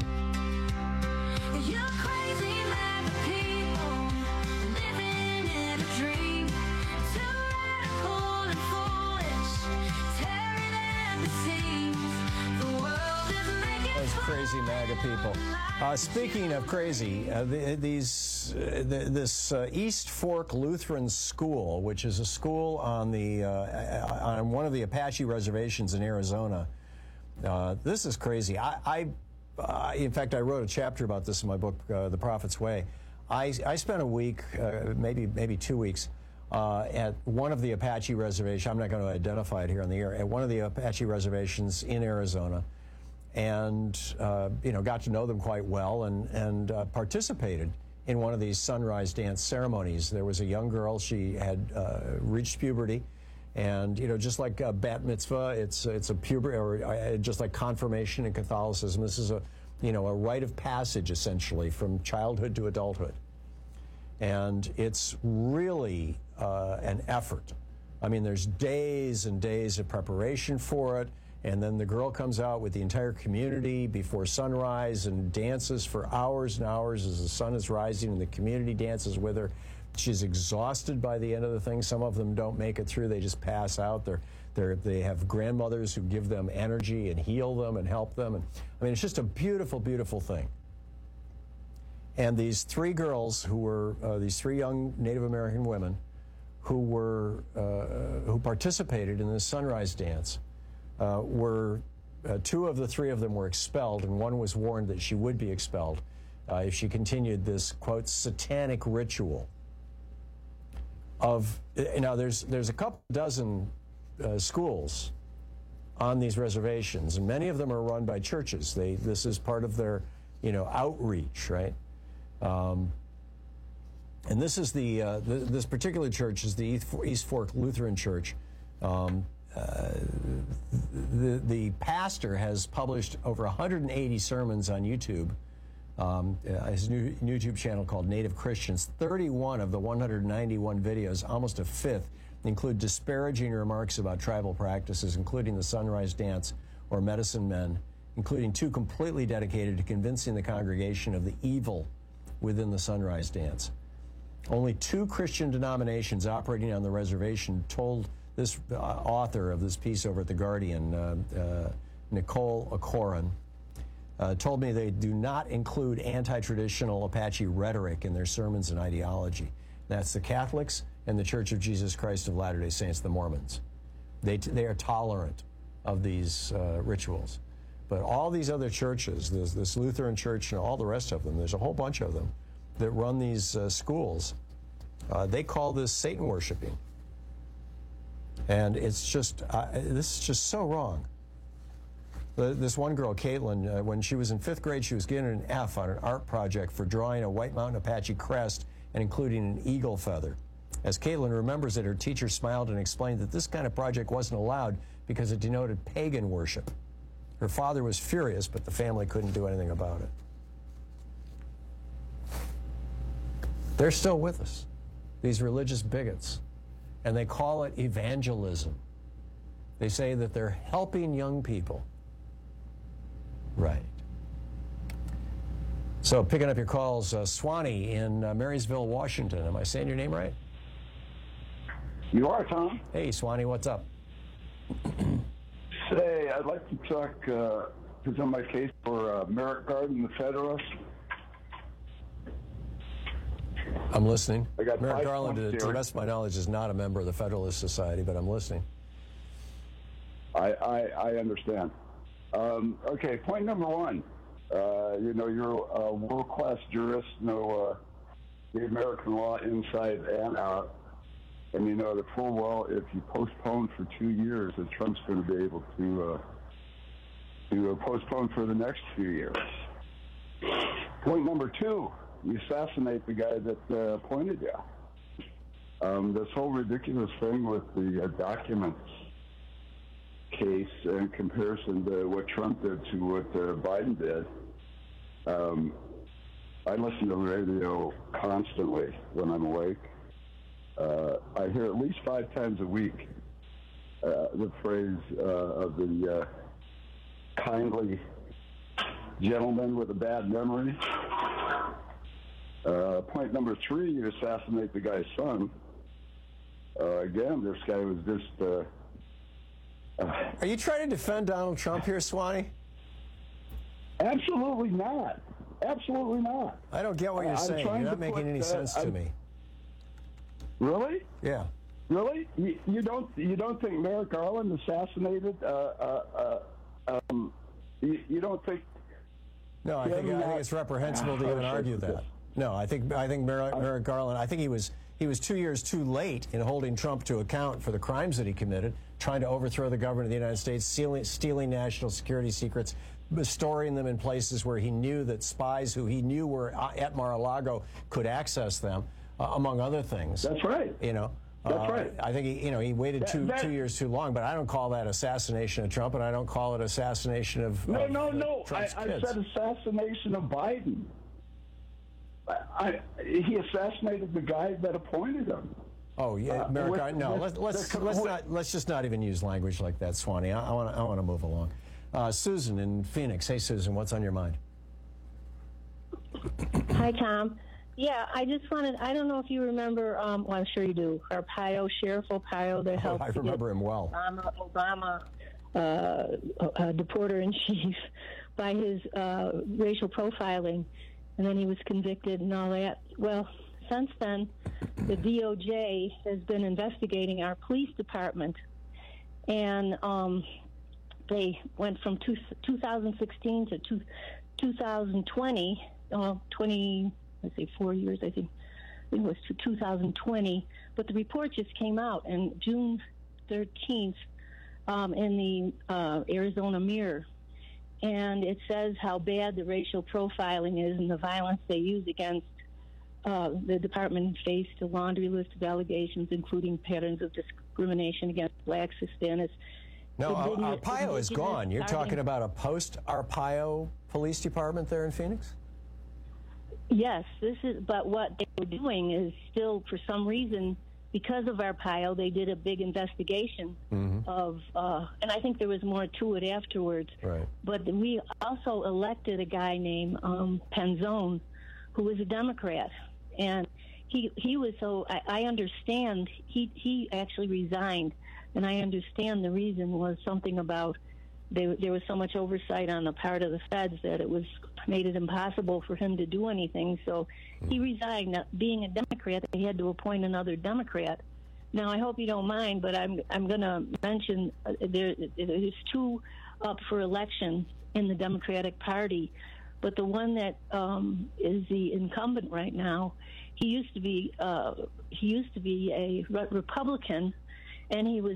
You're crazy like people, living in a dream. Too radical and foolish, tearing at the seams. The world is making Those crazy MAGA people. Uh, speaking of crazy, uh, the, these uh, the, this uh, East Fork Lutheran School, which is a school on the uh, on one of the Apache reservations in Arizona. Uh, this is crazy. I. I Uh, in fact, I wrote a chapter about this in my book, uh, The Prophet's Way. I, I spent a week, uh, maybe maybe two weeks, uh, at one of the Apache reservations. I'm not going to identify it here on the air. At one of the Apache reservations in Arizona, and uh, you know, got to know them quite well, and and uh, participated in one of these sunrise dance ceremonies. There was a young girl. She had uh, reached puberty. And, you know, just like a bat mitzvah, it's it's a puberty, or uh, just like confirmation in Catholicism, this is a, you know, a rite of passage, essentially, from childhood to adulthood. And it's really uh, an effort. I mean, there's days and days of preparation for it, and then the girl comes out with the entire community before sunrise and dances for hours and hours as the sun is rising, and the community dances with her. She's exhausted by the end of the thing. Some of them don't make it through. They just pass out. They're, they're, they have grandmothers who give them energy and heal them and help them. And I mean, it's just a beautiful, beautiful thing. And these three girls who were, uh, these three young Native American women who were, uh, who participated in this sunrise dance, uh, were, uh, two of the three of them were expelled, and one was warned that she would be expelled uh, if she continued this, quote, satanic ritual. Of, you know, there's there's a couple dozen uh, schools on these reservations, and many of them are run by churches. They this is part of their, you know, outreach, right? Um, and this is the, uh, the this particular church is the East Fork Lutheran Church. Um, uh, the the pastor has published over one hundred eighty sermons on YouTube. Um, uh, his new YouTube channel called Native Christians. thirty-one of the one hundred ninety-one videos, almost a fifth, include disparaging remarks about tribal practices, including the sunrise dance or medicine men, including two completely dedicated to convincing the congregation of the evil within the sunrise dance. Only two Christian denominations operating on the reservation told this uh, author of this piece over at The Guardian, uh, uh, Nicole Akoran, Uh, told me they do not include anti-traditional Apache rhetoric in their sermons and ideology. That's the Catholics and the Church of Jesus Christ of Latter-day Saints, the Mormons. They, they are tolerant of these uh, rituals. But all these other churches, this, this Lutheran church and all the rest of them, there's a whole bunch of them that run these uh, schools. Uh, they call this Satan worshiping. And it's just, uh, this is just so wrong. The, this one girl, Caitlin, uh, when she was in fifth grade, she was given an F on an art project for drawing a White Mountain Apache crest and including an eagle feather. As Caitlin remembers it, her teacher smiled and explained that this kind of project wasn't allowed because it denoted pagan worship. Her father was furious, but the family couldn't do anything about it. They're still with us, these religious bigots, and they call it evangelism. They say that they're helping young people. Right. So picking up your calls, uh, Swanee in uh, Marysville, Washington. Am I saying your name right? You are, Tom. Hey, Swanee, what's up? Say, I'd like to talk, uh, present my case for uh, Merrick Garland, the Federalist. I'm listening. I got Merrick five Garland, points to, to here. the best of my knowledge, is not a member of the Federalist Society, but I'm listening. I, I, I understand. Um, okay, point number one. Uh, you know, you're a world-class jurist, know uh, the American law inside and out. And you know that full well, if you postpone for two years, that Trump's going to be able to, uh, to uh, postpone for the next few years. Point number two, you assassinate the guy that uh, appointed you. Um, this whole ridiculous thing with the uh, documents case in comparison to what Trump did to what uh, Biden did. Um, I listen to radio constantly when I'm awake. Uh, I hear at least five times a week uh, the phrase uh, of the uh, kindly gentleman with a bad memory. Uh, point number three, you assassinate the guy's son. Uh, again, this guy was just... Uh, uh, Are you trying to defend Donald Trump here, Swanee? Absolutely not. Absolutely not. I don't get what you're I'm saying. You're trying not to making put, any uh, sense to I'm- me. Really? Yeah. Really? You, you don't you don't think Merrick Garland assassinated? Uh, uh, uh, um, you, you don't think? No, I think, him I think not- it's reprehensible to How even should I argue put that. this? No, I think I think Merrick, Merrick Garland. I think he was he was two years too late in holding Trump to account for the crimes that he committed, trying to overthrow the government of the United States, stealing, stealing national security secrets, storing them in places where he knew that spies who he knew were at Mar-a-Lago could access them, uh, among other things. That's right. You know. That's Uh, right. I think he, you know, he waited That- two that- two years too long, but I don't call that assassination of Trump, and I don't call it assassination of No, of, no, uh, no. I, Trump's I kids. said assassination of Biden. I, I, he assassinated the guy that appointed him. Oh yeah, Uh, Merrick. with- Gar- no, with- let's let's the- let's with- not let's just not even use language like that, Swanee. I want to I want to move along. Uh, Susan in Phoenix. Hey, Susan, what's on your mind? Hi, Tom. Yeah, I just wanted, I don't know if you remember, um, well, I'm sure you do, Arpaio, Sheriff Arpaio, that Oh, helped I to get remember him well. Obama, Obama uh, uh, deporter-in-chief by his uh, racial profiling, and then he was convicted and all that. Well, since then, the D O J has been investigating our police department, and um, they went from two, two thousand sixteen to two, two thousand twenty, uh, twenty, let's say four years, I think. I think it was to two thousand twenty, but the report just came out, and June thirteenth um, in the uh, Arizona Mirror, and it says how bad the racial profiling is and the violence they use against uh, the department faced a laundry list of allegations, including patterns of discrimination against blacks, Hispanics. No, Ar- indigenous- Arpaio is indigenous gone. You're starting- talking about a post-Arpaio police department there in Phoenix? Yes, this is, but what they were doing is still, for some reason, because of Arpaio, they did a big investigation Mm-hmm. of, uh, and I think there was more to it afterwards. Right. But we also elected a guy named um, Penzone, who was a Democrat, and he he was so I, I understand he he actually resigned, and I understand the reason was something about there there was so much oversight on the part of the feds that it was made it impossible for him to do anything. So he resigned. Now, being a Democrat, they had to appoint another Democrat. Now, I hope you don't mind, but I'm I'm going to mention uh, there there's two up for election in the Democratic Party, but the one that um, is the incumbent right now, he used to be uh, he used to be a re- Republican, and he was a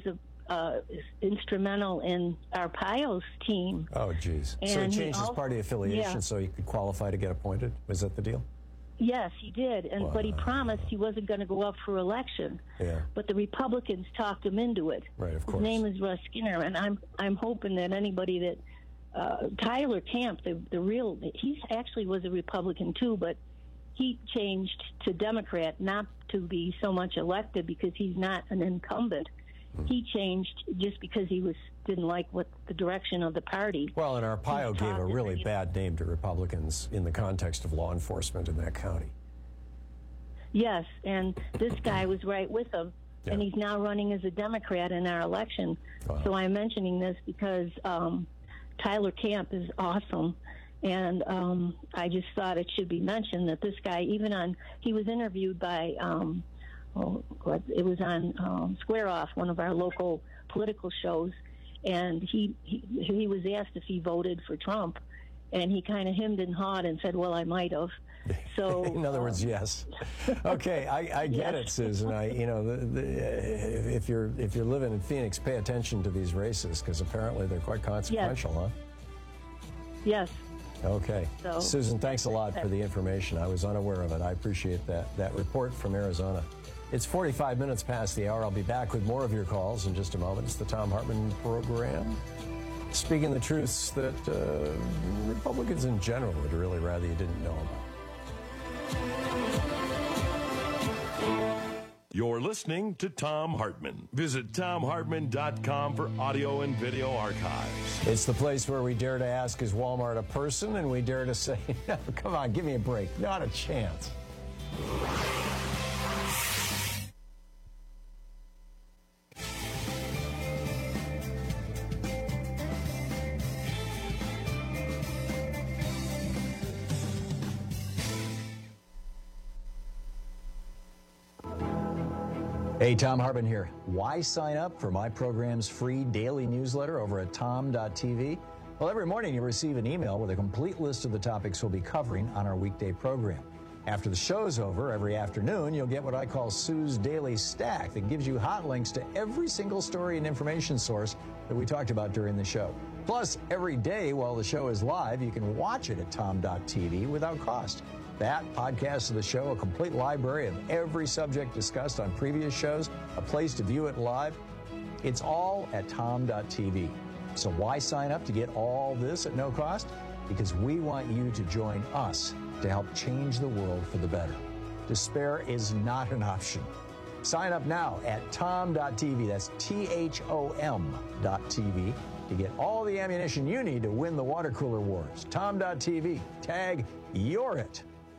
uh, instrumental in Arpaio's team. Oh, geez. So he And he changed his also- party affiliation yeah. so he could qualify to get appointed? Was that the deal? Yes, he did, and but he promised he wasn't going to go up for election. Yeah. But the Republicans talked him into it. Right, of His course. name is Russ Skinner, and I'm I'm hoping that anybody that uh, Tyler Camp, the the real, he actually was a Republican too, but he changed to Democrat not to be so much elected because he's not an incumbent. Hmm. He changed just because he was didn't like what the direction of the party. Well, and Arpaio He's gave a talked really every- bad name to Republicans in the context of law enforcement in that county. Yes, and this guy was right with him, and he's now running as a Democrat in our election. So I'm mentioning this because um, Tyler Camp is awesome, and um, I just thought it should be mentioned that this guy, even on, he was interviewed by, um, oh, what, it was on um, Square Off, one of our local political shows, and he, he he was asked if he voted for Trump, and he kind of hemmed and hawed and said, well, I might have. So in other words, yes. Okay, I, I get it, Susan. I, you know, the, the, if you're if you're living in Phoenix, pay attention to these races because apparently they're quite consequential, huh? Yes. Okay, So- Susan, thanks a lot for the information. I was unaware of it. I appreciate that that report from Arizona. It's forty-five minutes past the hour. I'll be back with more of your calls in just a moment. It's the Tom Hartman program. Speaking the truths that uh, Republicans in general would really rather you didn't know about. You're listening to Tom Hartman. Visit tom hartman dot com for audio and video archives. It's the place where we dare to ask, is Walmart a person? And we dare to say, no, come on, give me a break. Not a chance. Hey, Tom Hartman here. Why sign up for my program's free daily newsletter over at tom dot t v? Well, every morning you receive an email with a complete list of the topics we'll be covering on our weekday program. After the show's over, every afternoon, you'll get what I call Sue's Daily Stack that gives you hot links to every single story and information source that we talked about during the show. Plus, every day while the show is live, you can watch it at tom dot t v without cost. That, podcasts of the show, a complete library of every subject discussed on previous shows, a place to view it live. It's all at tom dot t v. So why sign up to get all this at no cost? Because we want you to join us to help change the world for the better. Despair is not an option. Sign up now at tom dot t v. That's T H O M dot T V to get all the ammunition you need to win the water cooler wars. tom dot t v. Tag You're It.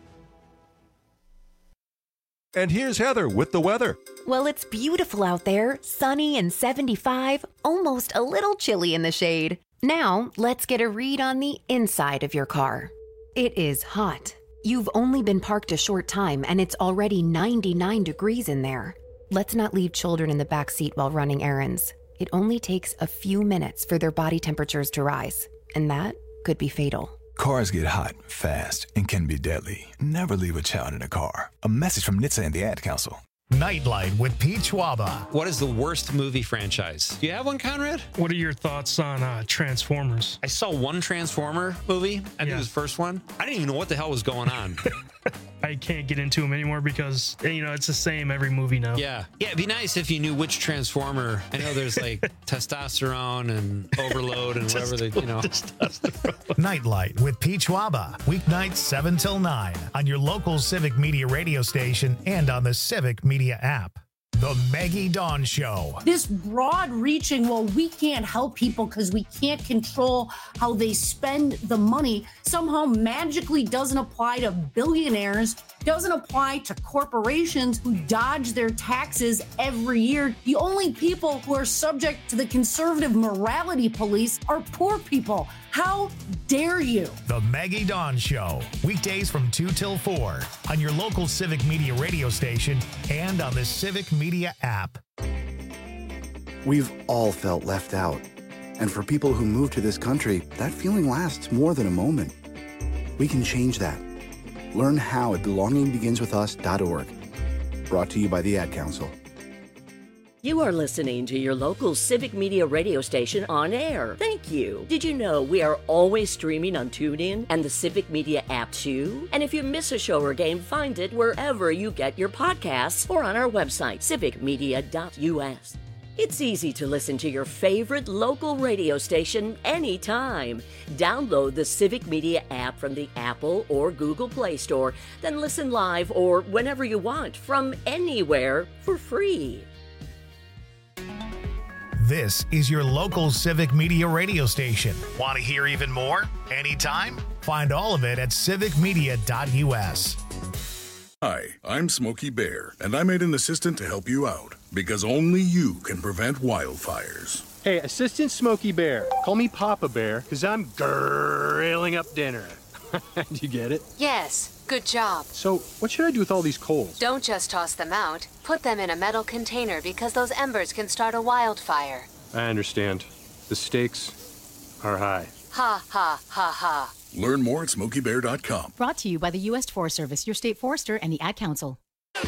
And here's Heather with the weather. Well, it's beautiful out there, sunny and seventy-five, almost a little chilly in the shade. Now, let's get a read on the inside of your car. It is hot. You've only been parked a short time and it's already ninety-nine degrees in there. Let's not leave children in the back seat while running errands. It only takes a few minutes for their body temperatures to rise, and that could be fatal. Cars get hot, fast, and can be deadly. Never leave a child in a car. A message from N H T S A and the Ad Council. Nightlight with Pete Schwaba. What is the worst movie franchise? Do you have one, Conrad? What are your thoughts on uh, Transformers? I saw one Transformer movie. I think it was the first one. I didn't even know what the hell was going on. I can't get into them anymore because, you know, it's the same every movie now. Yeah. Yeah, it'd be nice if you knew which Transformer. I know there's like testosterone and overload and whatever they, you know. Nightlight with Pete Schwaba. Weeknights seven till nine on your local Civic Media radio station and on the Civic Media app. The Maggie Dawn Show. This broad reaching, well, we can't help people because we can't control how they spend the money, somehow magically doesn't apply to billionaires, doesn't apply to corporations who dodge their taxes every year. The only people who are subject to the conservative morality police are poor people. How dare you? The Maggie Dawn Show. Weekdays from two till four on your local Civic Media radio station and on the Civic Media app. We've all felt left out. And for people who move to this country, that feeling lasts more than a moment. We can change that. Learn how at belonging begins with us dot org. Brought to you by the Ad Council. You are listening to your local Civic Media radio station on air. Thank you. Did you know we are always streaming on TuneIn and the Civic Media app too? And if you miss a show or game, find it wherever you get your podcasts or on our website, civic media dot u s. It's easy to listen to your favorite local radio station anytime. Download the Civic Media app from the Apple or Google Play Store, then listen live or whenever you want from anywhere for free. This is your local Civic Media radio station. Want to hear even more? Anytime? Find all of it at civic media dot u s. Hi, I'm Smokey Bear, and I made an assistant to help you out, because only you can prevent wildfires. Hey, Assistant Smokey Bear, call me Papa Bear, because I'm grilling up dinner. Do you get it? Yes, good job. So, what should I do with all these coals? Don't just toss them out. Put them in a metal container because those embers can start a wildfire. I understand. The stakes are high. Ha, ha, ha, ha. Learn more at smokey bear dot com. Brought to you by the U S Forest Service, your state forester, and the Ad Council.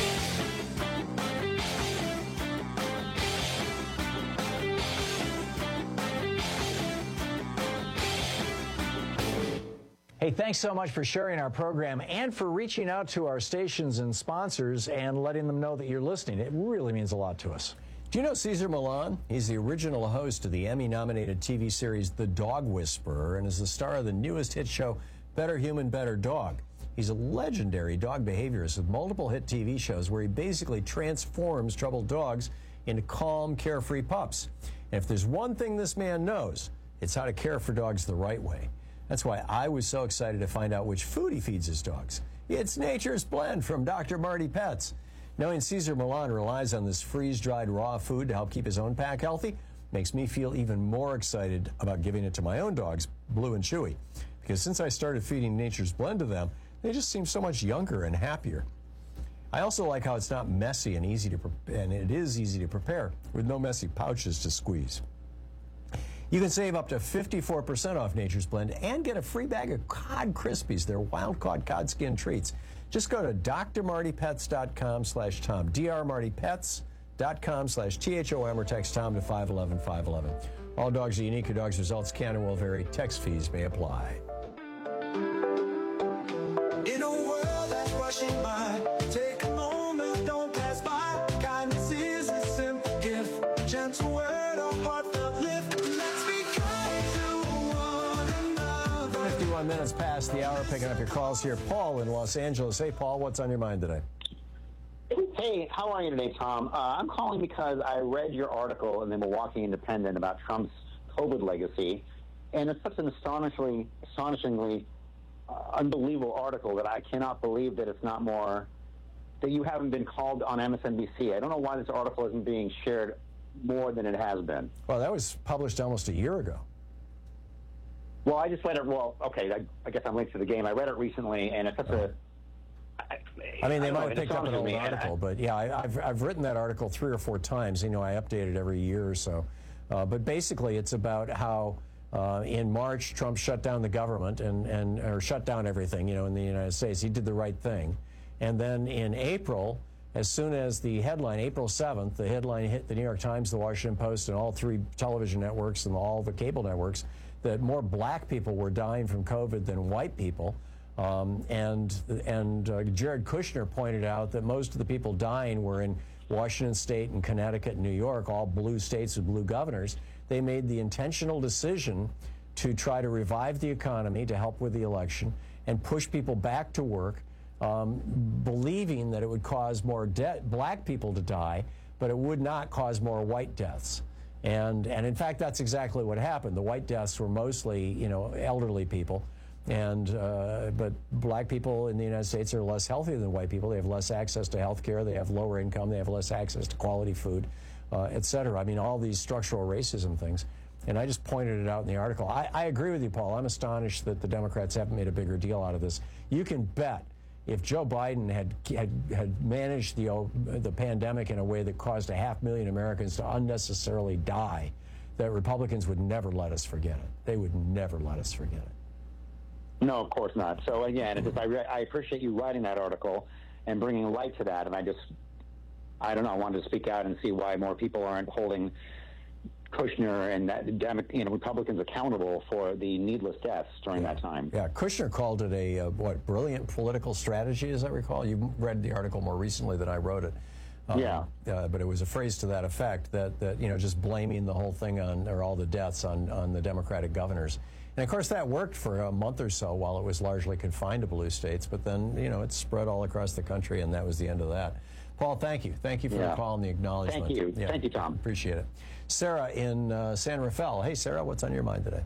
Hey, thanks so much for sharing our program and for reaching out to our stations and sponsors and letting them know that you're listening. It really means a lot to us. Do you know Cesar Millan? He's the original host of the Emmy-nominated T V series The Dog Whisperer and is the star of the newest hit show Better Human, Better Dog. He's a legendary dog behaviorist with multiple hit T V shows where he basically transforms troubled dogs into calm, carefree pups. And if there's one thing this man knows, it's how to care for dogs the right way. That's why I was so excited to find out which food he feeds his dogs. It's Nature's Blend from Doctor Marty Pets. Knowing Cesar Millan relies on this freeze-dried raw food to help keep his own pack healthy makes me feel even more excited about giving it to my own dogs, Blue and Chewy. Because since I started feeding Nature's Blend to them, they just seem so much younger and happier. I also like how it's not messy and easy to pre- and it is easy to prepare with no messy pouches to squeeze. You can save up to fifty-four percent off Nature's Blend and get a free bag of Cod Krispies. They're wild-caught cod skin treats. Just go to d r marty pets dot com slash tom, d r marty pets dot com slash T H O M, or text Tom to five one one five one one. All dogs are unique. Your dog's results can and will vary. Text fees may apply. In a world that's rushing by, take a moment, don't pass by. Kindness is a simple gift, gentle word or heartfelt lift. Let's be kind to one another. fifty-one minutes past the hour, picking up your calls here. Paul in Los Angeles. Hey, Paul, what's on your mind today? Hey, how are you today, Tom? Uh, I'm calling because I read your article in the Milwaukee Independent about Trump's COVID legacy, and it's such an astonishingly, astonishingly uh, unbelievable article that I cannot believe that it's not more, that you haven't been called on M S N B C. I don't know why this article isn't being shared more than it has been. Well, that was published almost a year ago. Well, I just read it, well, okay, I, I guess I'm late to the game. I read it recently, and it's such a... I, I mean, they I might know, have picked up an old article, but yeah, I, I've, I've written that article three or four times. You know, I update it every year or so. Uh, but basically, it's about how uh, in March, Trump shut down the government and, and or shut down everything, you know, in the United States. He did the right thing. And then in April, as soon as the headline, April seventh, the headline hit the New York Times, the Washington Post, and all three television networks and all the cable networks, that more black people were dying from COVID than white people. Um, and and uh, Jared Kushner pointed out that most of the people dying were in Washington State and Connecticut and New York, all blue states with blue governors. They made the intentional decision to try to revive the economy to help with the election and push people back to work, um, believing that it would cause more de- black people to die, but it would not cause more white deaths. And and in fact, that's exactly what happened. The white deaths were mostly, you know, elderly people. And uh, but black people in the United States are less healthy than white people. They have less access to health care. They have lower income. They have less access to quality food, uh, et cetera. I mean, all these structural racism things. And I just pointed it out in the article. I, I agree with you, Paul. I'm astonished that the Democrats haven't made a bigger deal out of this. You can bet if Joe Biden had had, had managed the, uh, the pandemic in a way that caused a half million Americans to unnecessarily die, that Republicans would never let us forget it. They would never let us forget it. No, of course not. So again, it's just, I, re- I appreciate you writing that article and bringing light to that, and I just I don't know. I wanted to speak out and see why more people aren't holding Kushner and that Demo- you know, Republicans accountable for the needless deaths during yeah. that time. Yeah, Kushner called it a, uh, what, brilliant political strategy, as I recall. You read the article more recently than I wrote it. Um, yeah. Uh, but it was a phrase to that effect, that, that, you know, just blaming the whole thing on, or all the deaths on, on the Democratic governors. And, of course, that worked for a month or so while it was largely confined to blue states. But then, you know, it spread all across the country, and that was the end of that. Paul, thank you. Thank you for yeah. the call and the acknowledgement. Thank you. Yeah, thank you, Tom. Appreciate it. Sarah in uh, San Rafael. Hey, Sarah, what's on your mind today?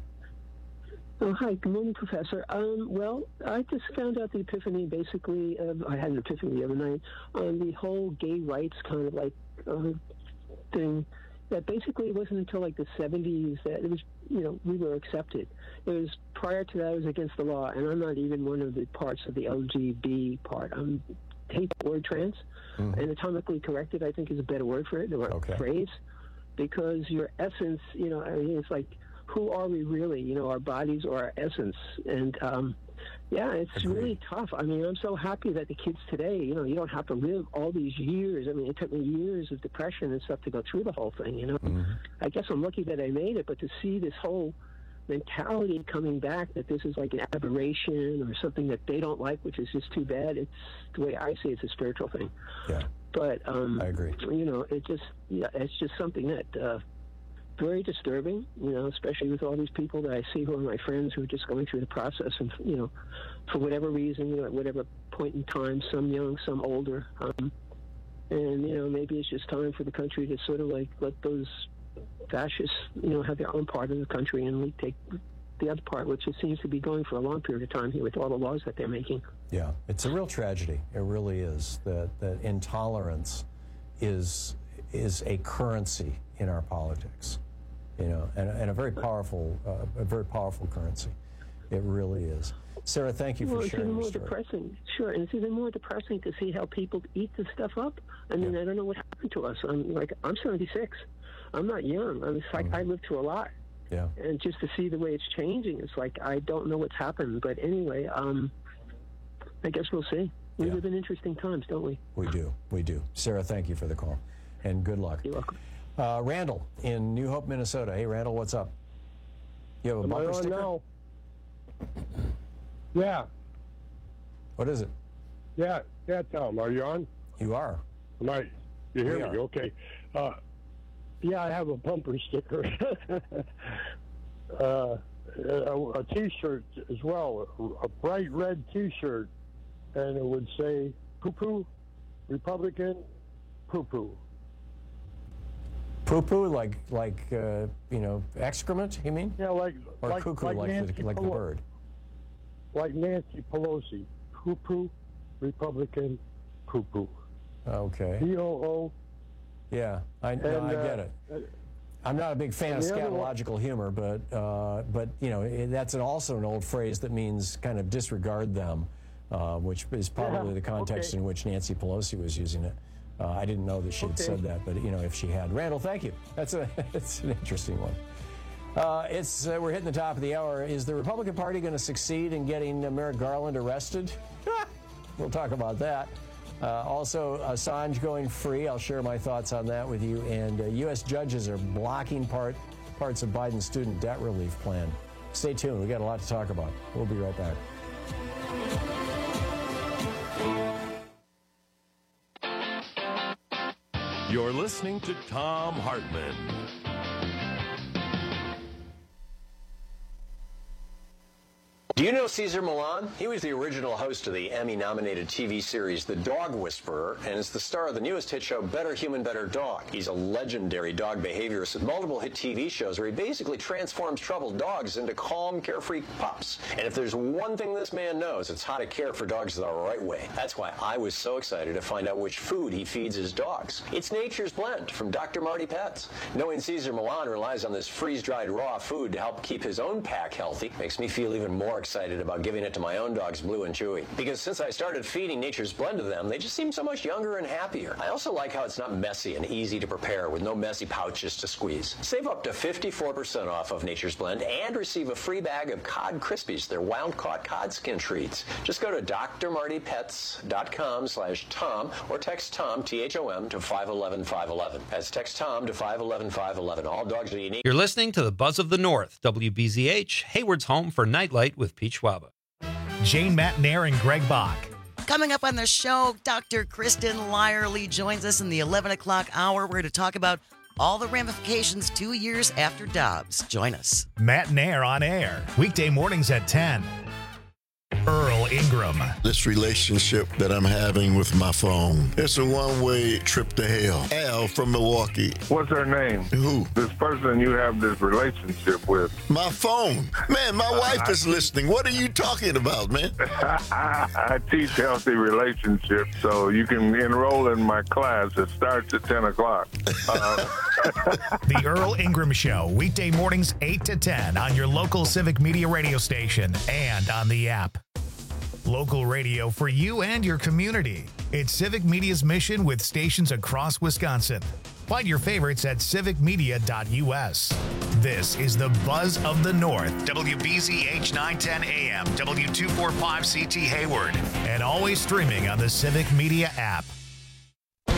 Oh, hi. Good morning, Professor. Um, well, I just found out the epiphany, basically, of, I had an epiphany the other night, on the whole gay rights kind of like uh, thing, that basically it wasn't until like the seventies that it was, you know, we were accepted. It was prior to that, it was against the law, and I'm not even one of the parts of the L G B part. I'm hate the word trans. Mm-hmm. Anatomically corrected, I think, is a better word for it, or okay. phrase, because your essence, you know, I mean, it's like, who are we really? You know, our bodies or our essence. And, um, yeah, it's Agreed. really tough. I mean, I'm so happy that the kids today, you know, you don't have to live all these years. I mean, it took me years of depression and stuff to go through the whole thing, you know. Mm-hmm. I guess I'm lucky that I made it, but to see this whole mentality coming back that this is like an aberration or something that they don't like, which is just too bad. It's the way I see it, it's a spiritual thing. Yeah. But um, I agree. You know, it just yeah, it's just something that uh, very disturbing. You know, especially with all these people that I see who are my friends who are just going through the process, and you know, for whatever reason, you know, at whatever point in time, some young, some older, um, and you know, maybe it's just time for the country to sort of like let those fascists, you know, have their own part of the country, and we take the other part, which it seems to be going for a long period of time here with all the laws that they're making. Yeah, it's a real tragedy. It really is. That that intolerance is is a currency in our politics, you know, and, and a very powerful, uh, a very powerful currency. It really is. Sarah, thank you for well, sharing it's even your more story. depressing. Sure, and it's even more depressing to see how people eat this stuff up. I mean, yeah. I don't know what happened to us. I'm like, I'm seventy-six. I'm not young. I mean, it's like mm-hmm. I lived through a lot. Yeah. And just to see the way it's changing, it's like I don't know what's happened. But anyway, um, I guess we'll see. We yeah. live in interesting times, don't we? We do. We do. Sarah, thank you for the call, and good luck. You're welcome. Uh, Randall in New Hope, Minnesota. Hey, Randall, what's up? You have a Am bumper I on sticker? now? Yeah. What is it? Yeah, yeah, Tom. Are you on? You are. Am I? You hear we me? Are. Okay. Uh, yeah, I have a bumper sticker. uh, a, a T-shirt as well, a bright red T-shirt, and it would say "Poo-poo, Republican, poo-poo." Poo-poo, like like uh, you know, excrement? You mean? Yeah, like or like, cuckoo, like, like, Nancy the, like the Pelo- bird. Like Nancy Pelosi, poo-poo, Republican, poo-poo. Okay. P O O. Yeah, I, no, and, I uh, get it. I'm not a big fan of scatological humor, but uh, but you know it, that's an, also an old phrase that means kind of disregard them, uh, which is probably yeah, the context okay. in which Nancy Pelosi was using it. Uh, I didn't know that she had okay. said that, but you know if she had. Randall, thank you. That's a it's an interesting one. Uh, it's uh, we're hitting the top of the hour. Is the Republican Party going to succeed in getting uh, Merrick Garland arrested? We'll talk about that. Uh, also, Assange going free. I'll share my thoughts on that with you. And uh, U S judges are blocking part parts of Biden's student debt relief plan. Stay tuned. We got a lot to talk about. We'll be right back. You're listening to Thom Hartmann. Do you know Cesar Millan? He was the original host of the Emmy-nominated T V series The Dog Whisperer, and is the star of the newest hit show Better Human, Better Dog. He's a legendary dog behaviorist with multiple hit T V shows where he basically transforms troubled dogs into calm, carefree pups. And if there's one thing this man knows, it's how to care for dogs the right way. That's why I was so excited to find out which food he feeds his dogs. It's Nature's Blend from Doctor Marty Pets. Knowing Cesar Millan relies on this freeze-dried raw food to help keep his own pack healthy makes me feel even more excited about giving it to my own dogs, Blue and Chewy. Because since I started feeding Nature's Blend to them, they just seem so much younger and happier. I also like how it's not messy and easy to prepare with no messy pouches to squeeze. Save up to fifty-four percent off of Nature's Blend and receive a free bag of Cod Crispies, their wild-caught cod skin treats. Just go to d r marty pets dot com slash Tom or text Tom, T H O M, to five one one, five one one. That's text Tom to five one one, five one one. All dogs are unique. You're listening to the Buzz of the North, W B Z H, Hayward's home for Nightlight with Pete Schwaba. Jane Matnair and Greg Bach. Coming up on the show, Doctor Kristen Lyerly joins us in the eleven o'clock hour. We're going to talk about all the ramifications two years after Dobbs. Join us. Matnair on air, weekday mornings at ten. Earl Ingram. This relationship that I'm having with my phone, it's a one-way trip to hell. Al from Milwaukee. What's her name? Who? This person you have this relationship with. My phone. Man, my wife is listening. What are you talking about, man? I teach healthy relationships, so you can enroll in my class. It starts at ten o'clock. Uh, The Earl Ingram Show, weekday mornings eight to ten on your local Civic Media radio station and on the app. Local radio for you and your community. It's Civic Media's mission with stations across Wisconsin. Find your favorites at civic media dot U S. This is the Buzz of the North, W B Z H nine ten A M, W two forty-five C T Hayward, and always streaming on the Civic Media app.